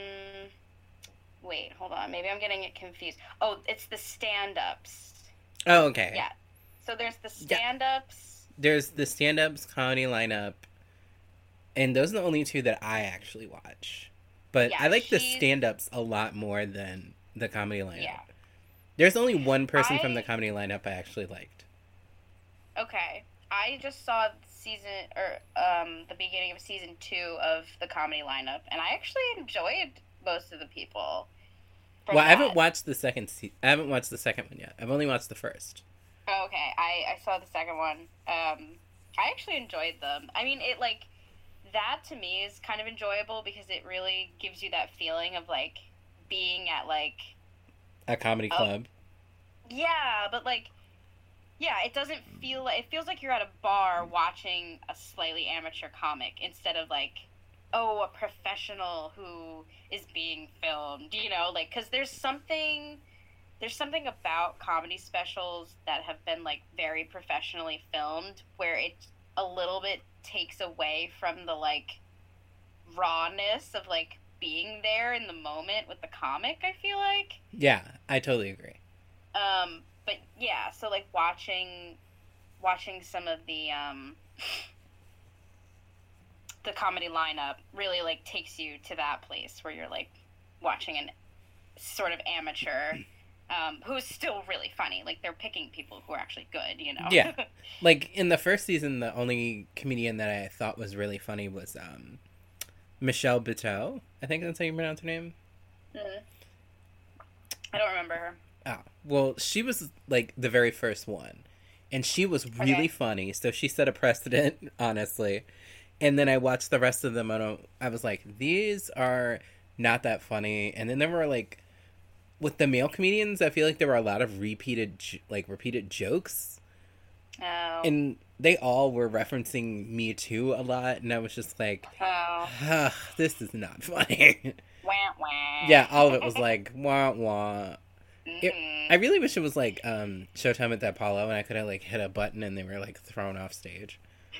Wait, hold on. Maybe I'm getting it confused. Oh, it's the stand-ups. Oh, okay. Yeah. So there's the stand-ups. Yeah. There's the stand-ups comedy lineup, and those are the only two that I actually watch. But yeah, I like she's... the stand-ups a lot more than the comedy lineup. Yeah. There's only one person I... from the comedy lineup I actually liked. Okay. I just saw season, or um, the beginning of season two of the comedy lineup, and I actually enjoyed most of the people. Well, that. I haven't watched the second se- I haven't watched the second one yet. I've only watched the first. Oh, okay. I, I saw the second one. Um, I actually enjoyed them. I mean, it, like... That, to me, is kind of enjoyable because it really gives you that feeling of, like, being at, like... A comedy club. A, yeah, but, like... Yeah, it doesn't feel like... It feels like you're at a bar watching a slightly amateur comic instead of, like, oh, a professional who is being filmed, you know? Like, because there's something... There's something about comedy specials that have been, like, very professionally filmed where it's a little bit takes away from the, like, rawness of, like, being there in the moment with the comic, I feel like. Yeah, I totally agree. Um, but, yeah, so, like, watching, watching some of the, um, the comedy lineup really, like, takes you to that place where you're, like, watching an sort of amateur... Um, who's still really funny. Like, they're picking people who are actually good, you know? Yeah. Like, in the first season, the only comedian that I thought was really funny was um, Michelle Buteau. I think that's how you pronounce her name. Mm-hmm. I don't remember her. Oh. Well, she was, like, the very first one. And she was really okay. funny, so she set a precedent, honestly. And then I watched the rest of them, and I was like, these are not that funny. And then there were, like... With the male comedians, I feel like there were a lot of repeated, like, repeated jokes. Oh. And they all were referencing Me Too a lot, and I was just like, oh. ah, this is not funny. Wah, wah. Yeah, all of it was like, wah, wah. Mm-hmm. It, I really wish it was like um, Showtime at the Apollo, and I could have, like, hit a button and they were, like, thrown off stage.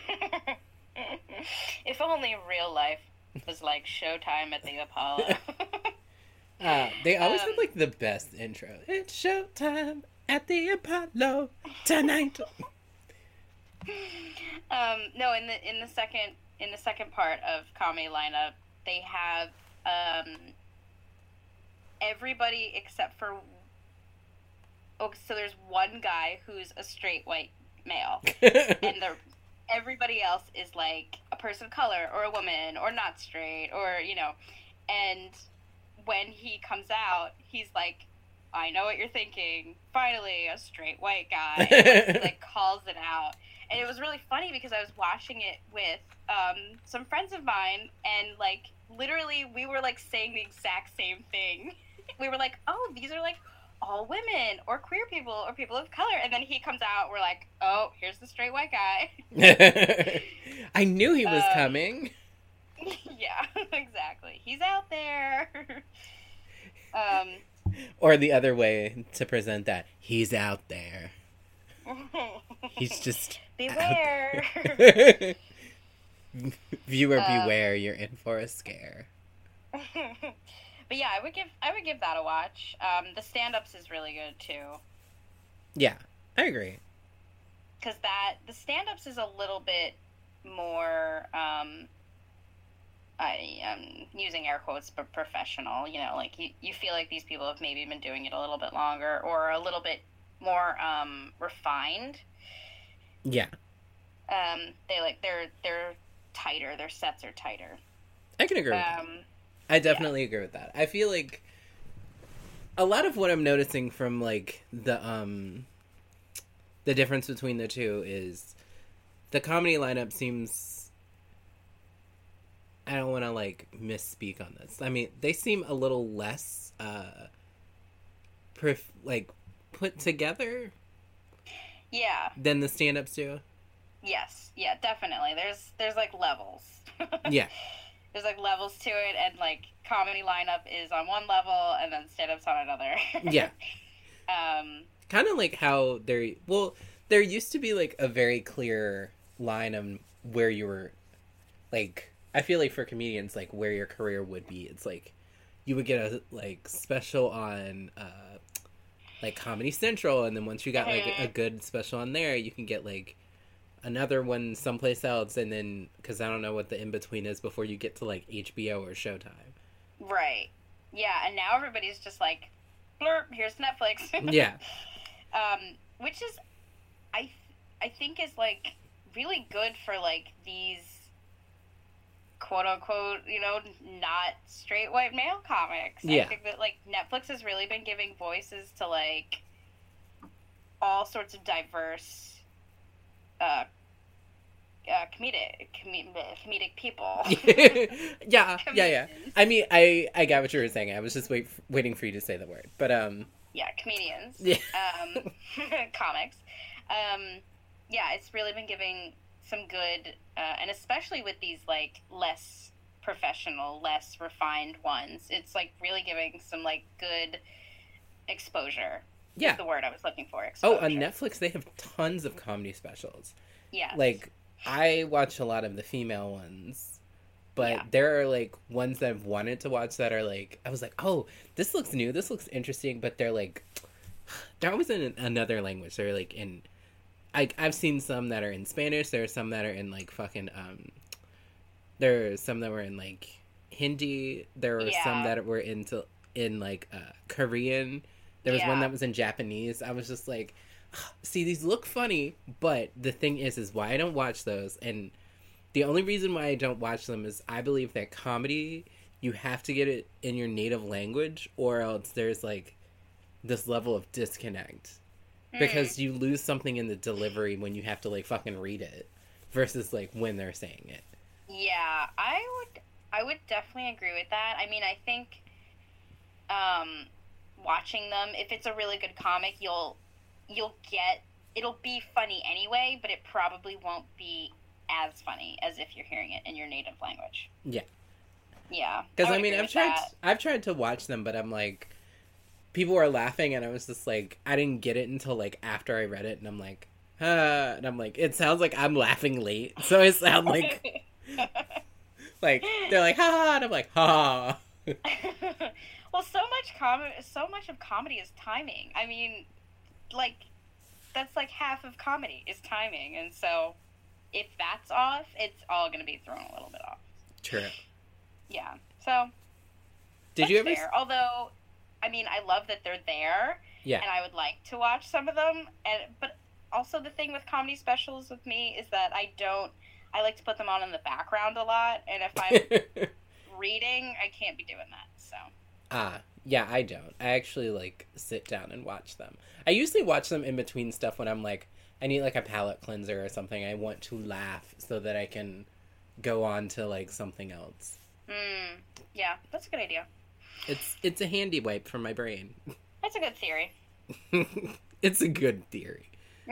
If only real life was like Showtime at the Apollo. Uh, they always um, have, like, the best intro. It's showtime at the Apollo tonight. um, no, in the in the second in the second part of comedy lineup, they have um, everybody except for oh, so there's one guy who's a straight white male, and the everybody else is like a person of color or a woman or not straight or you know, and when he comes out, he's like, I know what you're thinking. Finally, a straight white guy. He, like, calls it out. And it was really funny because I was watching it with um, some friends of mine, and, like, literally we were, like, saying the exact same thing. We were like, oh, these are, like, all women or queer people or people of color. And then he comes out, we're like, oh, here's the straight white guy. I knew he was um, coming. Yeah, exactly. He's out there. um, or the other way to present that, he's out there. He's just beware. Viewer um, beware, you're in for a scare. But yeah, I would give I would give that a watch. Um, the stand-ups is really good too. Yeah, I agree. Because that the stand-ups is a little bit more. Um, I am using air quotes, but professional, you know, like you, you feel like these people have maybe been doing it a little bit longer or a little bit more um, refined. Yeah. Um, they like, they're, they're tighter. Their sets are tighter. I can agree with um, that. I definitely yeah. agree with that. I feel like a lot of what I'm noticing from like the, um, the difference between the two is the comedy lineup seems, I don't want to like misspeak on this. I mean, they seem a little less uh pref- like put together Yeah. than the stand-ups do. Yes. Yeah, definitely. There's there's like levels. Yeah. There's like levels to it, and like comedy lineup is on one level and then stand-up's on another. Yeah. Um Kind of like how there, well, there used to be like a very clear line of where you were, like, I feel like for comedians, like where your career would be. It's like you would get a like special on uh like Comedy Central, and then once you got like a good special on there, you can get like another one someplace else, and then because I don't know what the in between is before you get to like H B O or Showtime. Right. Yeah, and now everybody's just like, blurp, here's Netflix. Yeah. Um, which is, I, th- I think is like really good for like these quote unquote, you know, not straight white male comics. Yeah. I think that like Netflix has really been giving voices to like all sorts of diverse, uh, uh comedic, com- comedic people. yeah, yeah, yeah. I mean, I I got what you were saying. I was just wait, waiting for you to say the word, but um. Yeah, comedians. Yeah. Um, comics. Um, yeah, it's really been giving some good, uh, and especially with these, like, less professional, less refined ones, it's, like, really giving some, like, good exposure. Yeah. Is the word I was looking for. Oh, Exposure. on Netflix, they have tons of comedy specials. Yeah. Like, I watch a lot of the female ones. But Yeah. there are, like, ones that I've wanted to watch that are, like... I was like, oh, this looks new. This looks interesting. But they're, like... They're always in another language. They're, like, in... I, I've seen some that are in Spanish. There are some that are in, like, fucking... Um, there are some that were in, like, Hindi. There were Yeah. some that were into in, like, uh, Korean. There was Yeah. one that was in Japanese. I was just like... See, these look funny. But the thing is, is why I don't watch those... and. The only reason why I don't watch them is I believe that comedy, you have to get it in your native language, or else there's, like, this level of disconnect. Mm. Because you lose something in the delivery when you have to, like, fucking read it, versus, like, when they're saying it. Yeah, I would I would definitely agree with that. I mean, I think um, watching them, if it's a really good comic, you'll you'll get, it'll be funny anyway, but it probably won't be as funny as if you're hearing it in your native language. Yeah. Yeah. Because, I, would mean, agree I've with tried, that. I've tried to watch them, but I'm like, people were laughing, and I was just like, I didn't get it until, like, after I read it, and I'm like, uh, and I'm like, it sounds like I'm laughing late, so I sound like, like, they're like, ha ha, and I'm like, ha. Well, so much com- so much of comedy is timing. I mean, like, that's like half of comedy is timing, and so if that's off, it's all going to be thrown a little bit off. True. Yeah. So, Did you ever? fair. Although, I mean, I love that they're there, Yeah. and I would like to watch some of them. And but also the thing with comedy specials with me is that I don't. I like to put them on in the background a lot, and if I'm reading, I can't be doing that. So. Ah, yeah, I don't. I actually, like, sit down and watch them. I usually watch them in between stuff when I'm, like, I need, like, a palate cleanser or something. I want to laugh so that I can go on to, like, something else. Mm, yeah, that's a good idea. It's it's a handy wipe for my brain. That's a good theory. It's a good theory.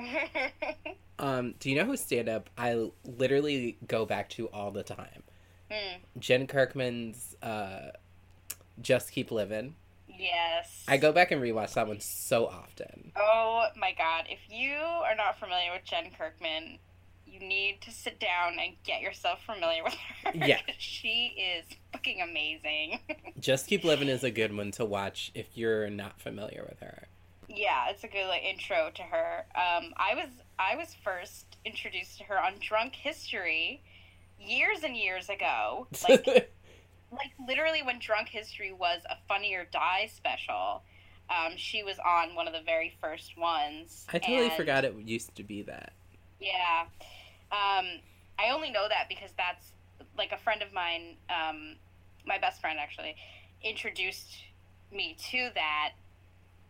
Um, do you know who stand-up I literally go back to all the time? mm, Jen Kirkman's uh, Just Keep Livin'. yes. I go back and rewatch that one so often. Oh my god, if you are not familiar with Jen Kirkman, you need to sit down and get yourself familiar with her. Yeah. She is fucking amazing. Just Keep Livin' is a good one to watch if you're not familiar with her. Yeah, it's a good like intro to her. Um, I was I was first introduced to her on Drunk History years and years ago. Like like literally when Drunk History was a Funny or Die special. Um, she was on one of the very first ones. I totally and, forgot it used to be that. Yeah. Um, I only know that because that's like a friend of mine, um, my best friend actually, introduced me to that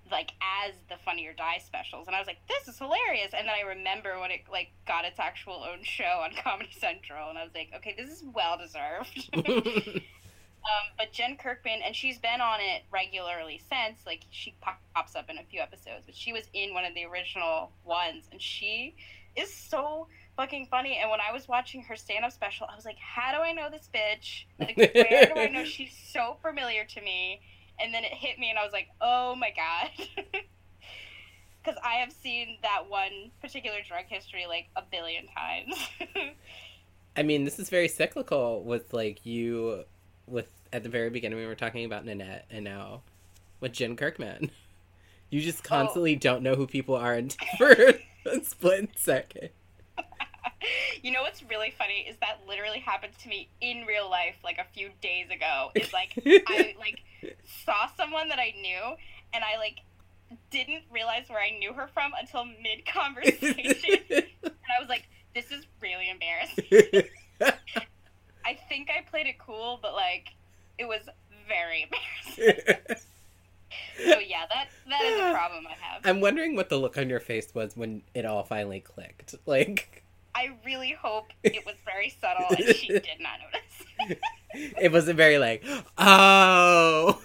like as the Funny or Die specials, and I was like, this is hilarious. And then I remember when it like got its actual own show on Comedy Central, and I was like, okay, this is well deserved. um, but Jen Kirkman, and she's been on it regularly since. Like she pop- pops up in a few episodes, but she was in one of the original ones, and she is so fucking funny. And when I was watching her stand-up special, I was like, how do I know this bitch? Like, where do I know? She's so familiar to me. And then it hit me, and I was like, oh my god. Because I have seen that one particular drug history, like, a billion times. I mean, this is very cyclical with, like, you, with, at the very beginning we were talking about Nanette, and now with Jen Kirkman. You just constantly oh. don't know who people are until for a split second. You know what's really funny is that literally happened to me in real life like a few days ago. It's like I like saw someone that I knew, and I like didn't realize where I knew her from until mid conversation, and I was like, "This is really embarrassing." I think I played it cool, but like it was very embarrassing. So yeah, that that is a problem I have. I'm wondering what the look on your face was when it all finally clicked. Like. I really hope it was very subtle and she did not notice. It wasn't very like, oh.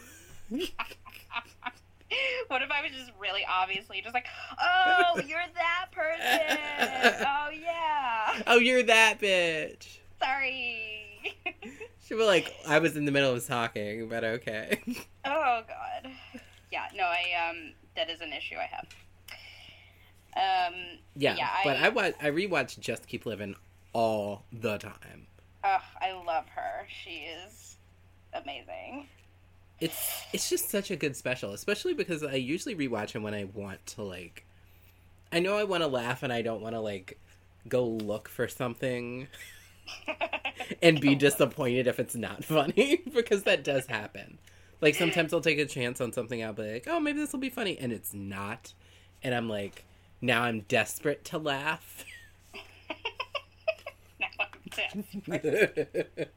What if I was just really obviously just like, oh, you're that person. Oh, yeah. Oh, you're that bitch. Sorry. She'd be like, I was in the middle of talking, but okay. Oh, God. Yeah, no, I, um, that is an issue I have. Um, yeah, yeah, but I, I watch, I rewatch Just Keep Living all the time. Ugh, I love her. She is amazing. It's it's just such a good special, especially because I usually rewatch them when I want to, like, I know I want to laugh and I don't want to, like, go look for something and be disappointed if it's not funny, because that does happen. Like, sometimes I'll take a chance on something, I'll be like, oh, maybe this will be funny, and it's not, and I'm like, now I'm desperate to laugh. Now I'm desperate.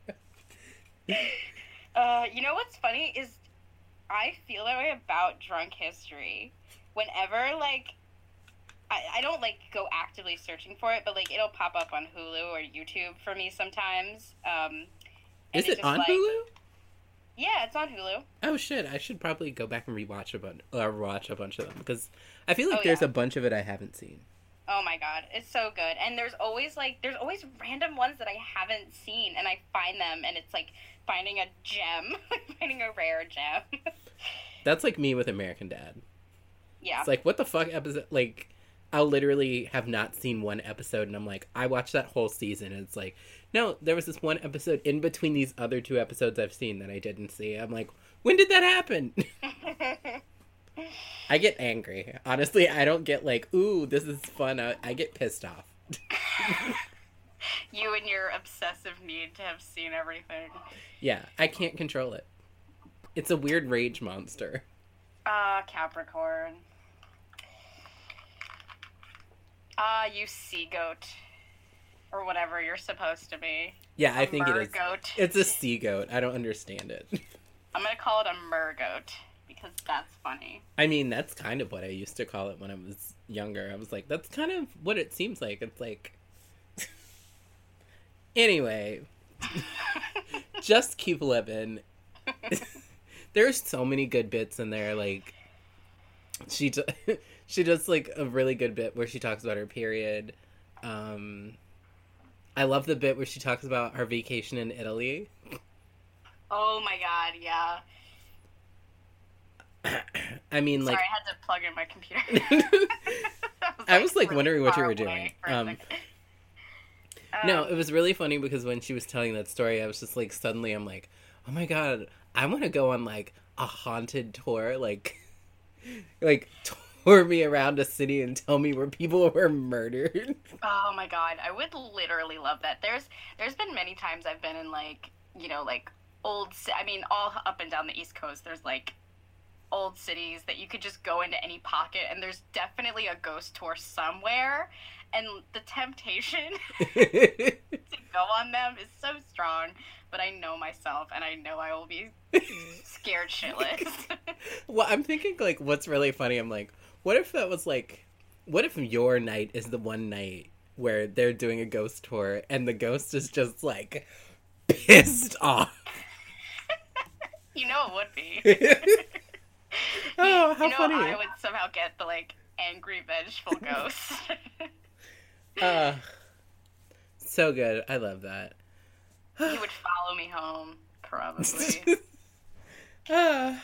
uh, you know what's funny is I feel that way about Drunk History. Whenever, like, I, I don't, like, go actively searching for it, but, like, it'll pop up on Hulu or YouTube for me sometimes. Um, is it on like, Hulu? Yeah, it's on Hulu. Oh, shit. I should probably go back and rewatch a bunch, or watch a bunch of them, because I feel like oh, there's yeah. a bunch of it I haven't seen. Oh my god, it's so good. And there's always, like, there's always random ones that I haven't seen, and I find them, and it's like finding a gem, finding a rare gem. That's like me with American Dad. Yeah. It's like, what the fuck episode, like, I'll literally have not seen one episode, and I'm like, I watched that whole season, and it's like, no, there was this one episode in between these other two episodes I've seen that I didn't see. I'm like, when did that happen? I get angry. Honestly, I don't get like, ooh, this is fun. I, I get pissed off. You and your obsessive need to have seen everything. Yeah, I can't control it. It's a weird rage monster. Ah, uh, Capricorn. Ah, uh, you sea goat. Or whatever you're supposed to be. Yeah, I a think it is. Goat. It's a sea goat. I don't understand it. I'm gonna call it a mergoat because that's funny. I mean, that's kind of what I used to call it when I was younger. I was like, that's kind of what it seems like. It's like... Anyway. Just Keep Living. There's so many good bits in there. Like, she, t- she does, like, a really good bit where she talks about her period. Um... I love the bit where she talks about her vacation in Italy. Oh my god, yeah. I mean, Sorry, like... I had to plug in my computer. I was, I was like, really wondering what you were doing. Um, um, no, it was really funny because when she was telling that story, I was just like, suddenly I'm like, oh my god, I want to go on, like, a haunted tour, like, like, tour me around a city and tell me where people were murdered. Oh my god, I would literally love that. There's there's been many times I've been in, like, you know, like old, I mean, all up and down the East Coast, there's like old cities that you could just go into any pocket, and there's definitely a ghost tour somewhere, and the temptation to go on them is so strong, but I know myself, and I know I will be scared shitless. Well, I'm thinking, like, what's really funny, I'm like, what if that was, like, what if your night is the one night where they're doing a ghost tour, and the ghost is just, like, pissed off? You know it would be. Oh, how you know, funny. I would somehow get the, like, angry, vengeful ghost. uh, so good. I love that. He would follow me home, probably. uh,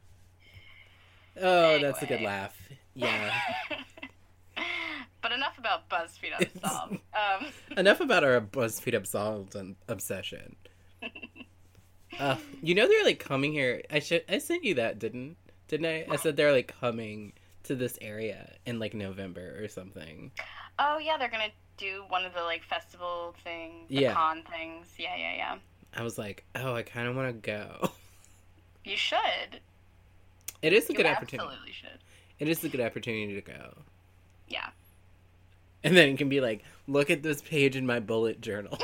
oh, Anyway. that's a good laugh. Yeah. But enough about BuzzFeed Unsolved. Um, Enough about our BuzzFeed Unsolved obsession. Uh, you know they're, like, coming here. I should. I sent you that, didn't didn't I? I said they're, like, coming to this area in, like, November or something. oh, yeah, they're gonna do one of the, like, festival things, the Yeah. con things. Yeah, yeah, yeah. I was like, oh, I kind of want to go. You should. It is a You good opportunity. absolutely should. It is a good opportunity to go. Yeah. And then it can be like, look at this page in my bullet journal.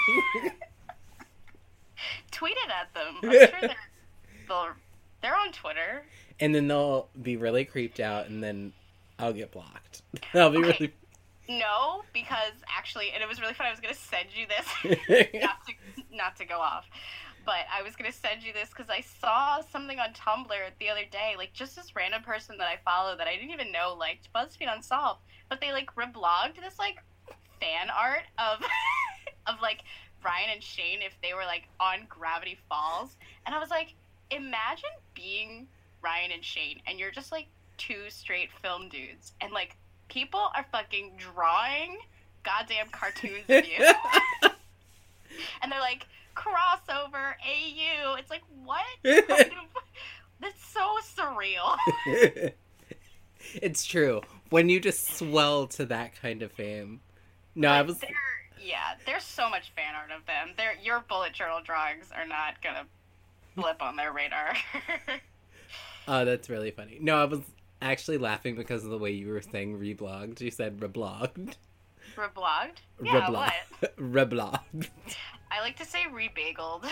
Tweet it at them. I'm sure they're, they'll, they're on Twitter. And then they'll be really creeped out, and then I'll get blocked. I'll be Okay. really... No, because actually, and it was really fun. I was gonna send you this, not to not to go off, but I was gonna send you this because I saw something on Tumblr the other day, like just this random person that I follow that I didn't even know liked BuzzFeed Unsolved, but they like reblogged this like fan art of of like Ryan and Shane if they were like on Gravity Falls, and I was like, imagine being Ryan and Shane, and you're just like two straight film dudes, and like. People are fucking drawing goddamn cartoons of you. And they're like, crossover, A U. It's like, what? Kind of, that's so surreal. It's true. When you just swell to that kind of fame. No, I was... They're, yeah, there's so much fan art of them. They're, your bullet journal drawings are not gonna blip on their radar. Oh, that's really funny. No, I was actually laughing because of the way you were saying reblogged. You said reblogged. Reblogged? Yeah, Reblog- what? Reblogged. I like to say rebageled.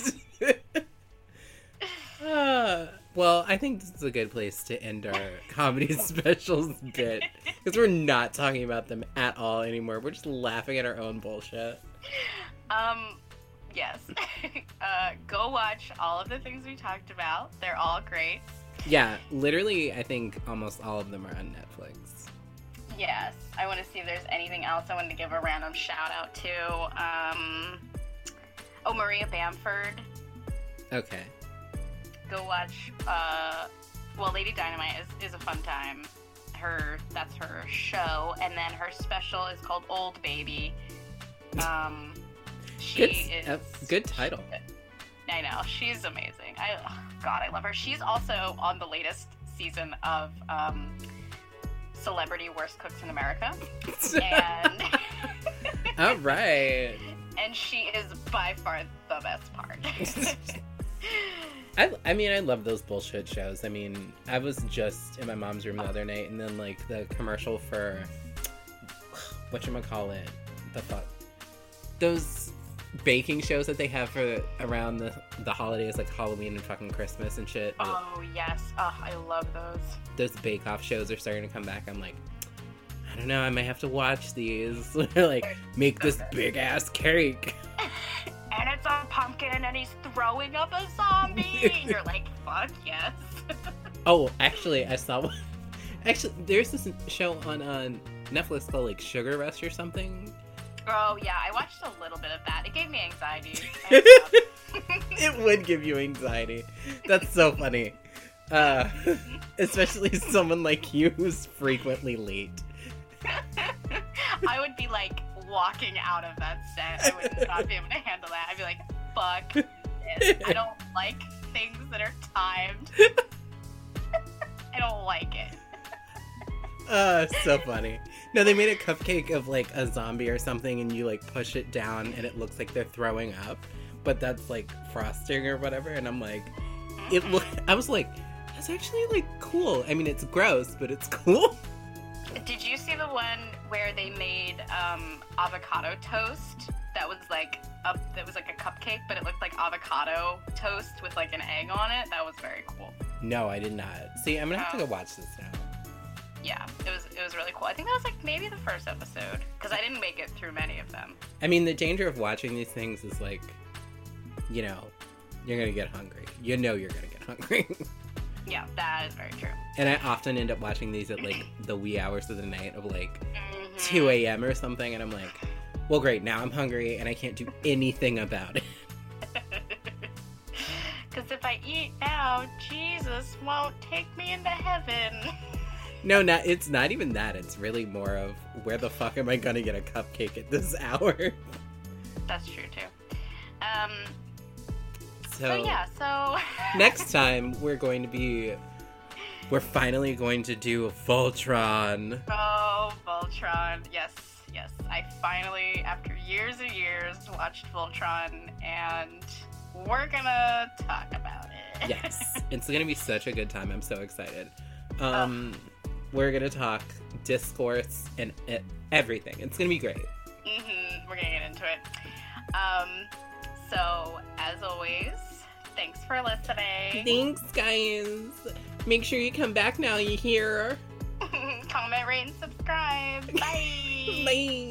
uh, well, I think this is a good place to end our comedy specials bit. Because we're not talking about them at all anymore. We're just laughing at our own bullshit. Um, yes. uh, go watch all of the things we talked about. They're all great. Yeah, literally, I think almost all of them are on Netflix. Yes. I want to see if there's anything else I wanted to give a random shout out to. Um, oh, Maria Bamford. Okay. Go watch, uh, well, Lady Dynamite is, is a fun time. Her, that's her show. And then her special is called Old Baby. Um, she Good, is... uh, good title. I know. She's amazing. I, oh, God, I love her. She's also on the latest season of um, Celebrity Worst Cooks in America. And All right. and she is by far the best part. I, I mean, I love those bullshit shows. I mean, I was just in my mom's room the other night, and then, like, the commercial for, whatchamacallit, the fuck, those baking shows that they have for around the, the holidays, like Halloween and fucking Christmas and shit. Oh, yes. Oh, I love those. Those bake-off shows are starting to come back. I'm like, I don't know, I might have to watch these. Like, make this big-ass cake. And it's a pumpkin, and he's throwing up a zombie. And you're like, fuck yes. Oh, actually, I saw one. Actually, there's this show on uh, Netflix called, like, Sugar Rush or something. Oh, yeah, I watched a little bit of that. It gave me anxiety. It would give you anxiety. That's so funny. Uh, especially someone like you who's frequently late. I would be, like, walking out of that set. I would not be able to handle that. I'd be like, fuck this. I don't like things that are timed. I don't like it. Uh, so funny. No, they made a cupcake of, like, a zombie or something, and you, like, push it down, and it looks like they're throwing up. But that's, like, frosting or whatever, and I'm like... It look. I was like, That's actually, like, cool. I mean, it's gross, but it's cool. Did you see the one where they made um, avocado toast that was like a that was like a cupcake, but it looked like avocado toast with like an egg on it? That was very cool. No, I did not. See, I'm gonna have Oh. to go watch this now. Yeah, it was it was really cool. I think that was like maybe the first episode because I didn't make it through many of them. I mean, the danger of watching these things is, like, you know, you're gonna get hungry. You know you're gonna get hungry. Yeah, that is very true. And I often end up watching these at, like, the wee hours of the night of, like, Mhm. two a.m. or something, and I'm like, well, great, now I'm hungry, and I can't do anything about it. Because if I eat now, Jesus won't take me into heaven. No, not, it's not even that. It's really more of, where the fuck am I gonna get a cupcake at this hour? That's true too. Um. So, So yeah. So. next time, we're going to be, we're finally going to do Voltron. Oh, Voltron. Yes, yes. I finally, after years and years, watched Voltron, and we're gonna talk about it. Yes, it's gonna be such a good time. I'm so excited. Um, we're gonna talk discourse and e- everything. It's gonna be great. Mm-hmm. We're gonna get into it. Um, so, as always, thanks for listening. Thanks, guys. Make sure you come back now, you hear? Comment, rate, and subscribe. Bye. Bye.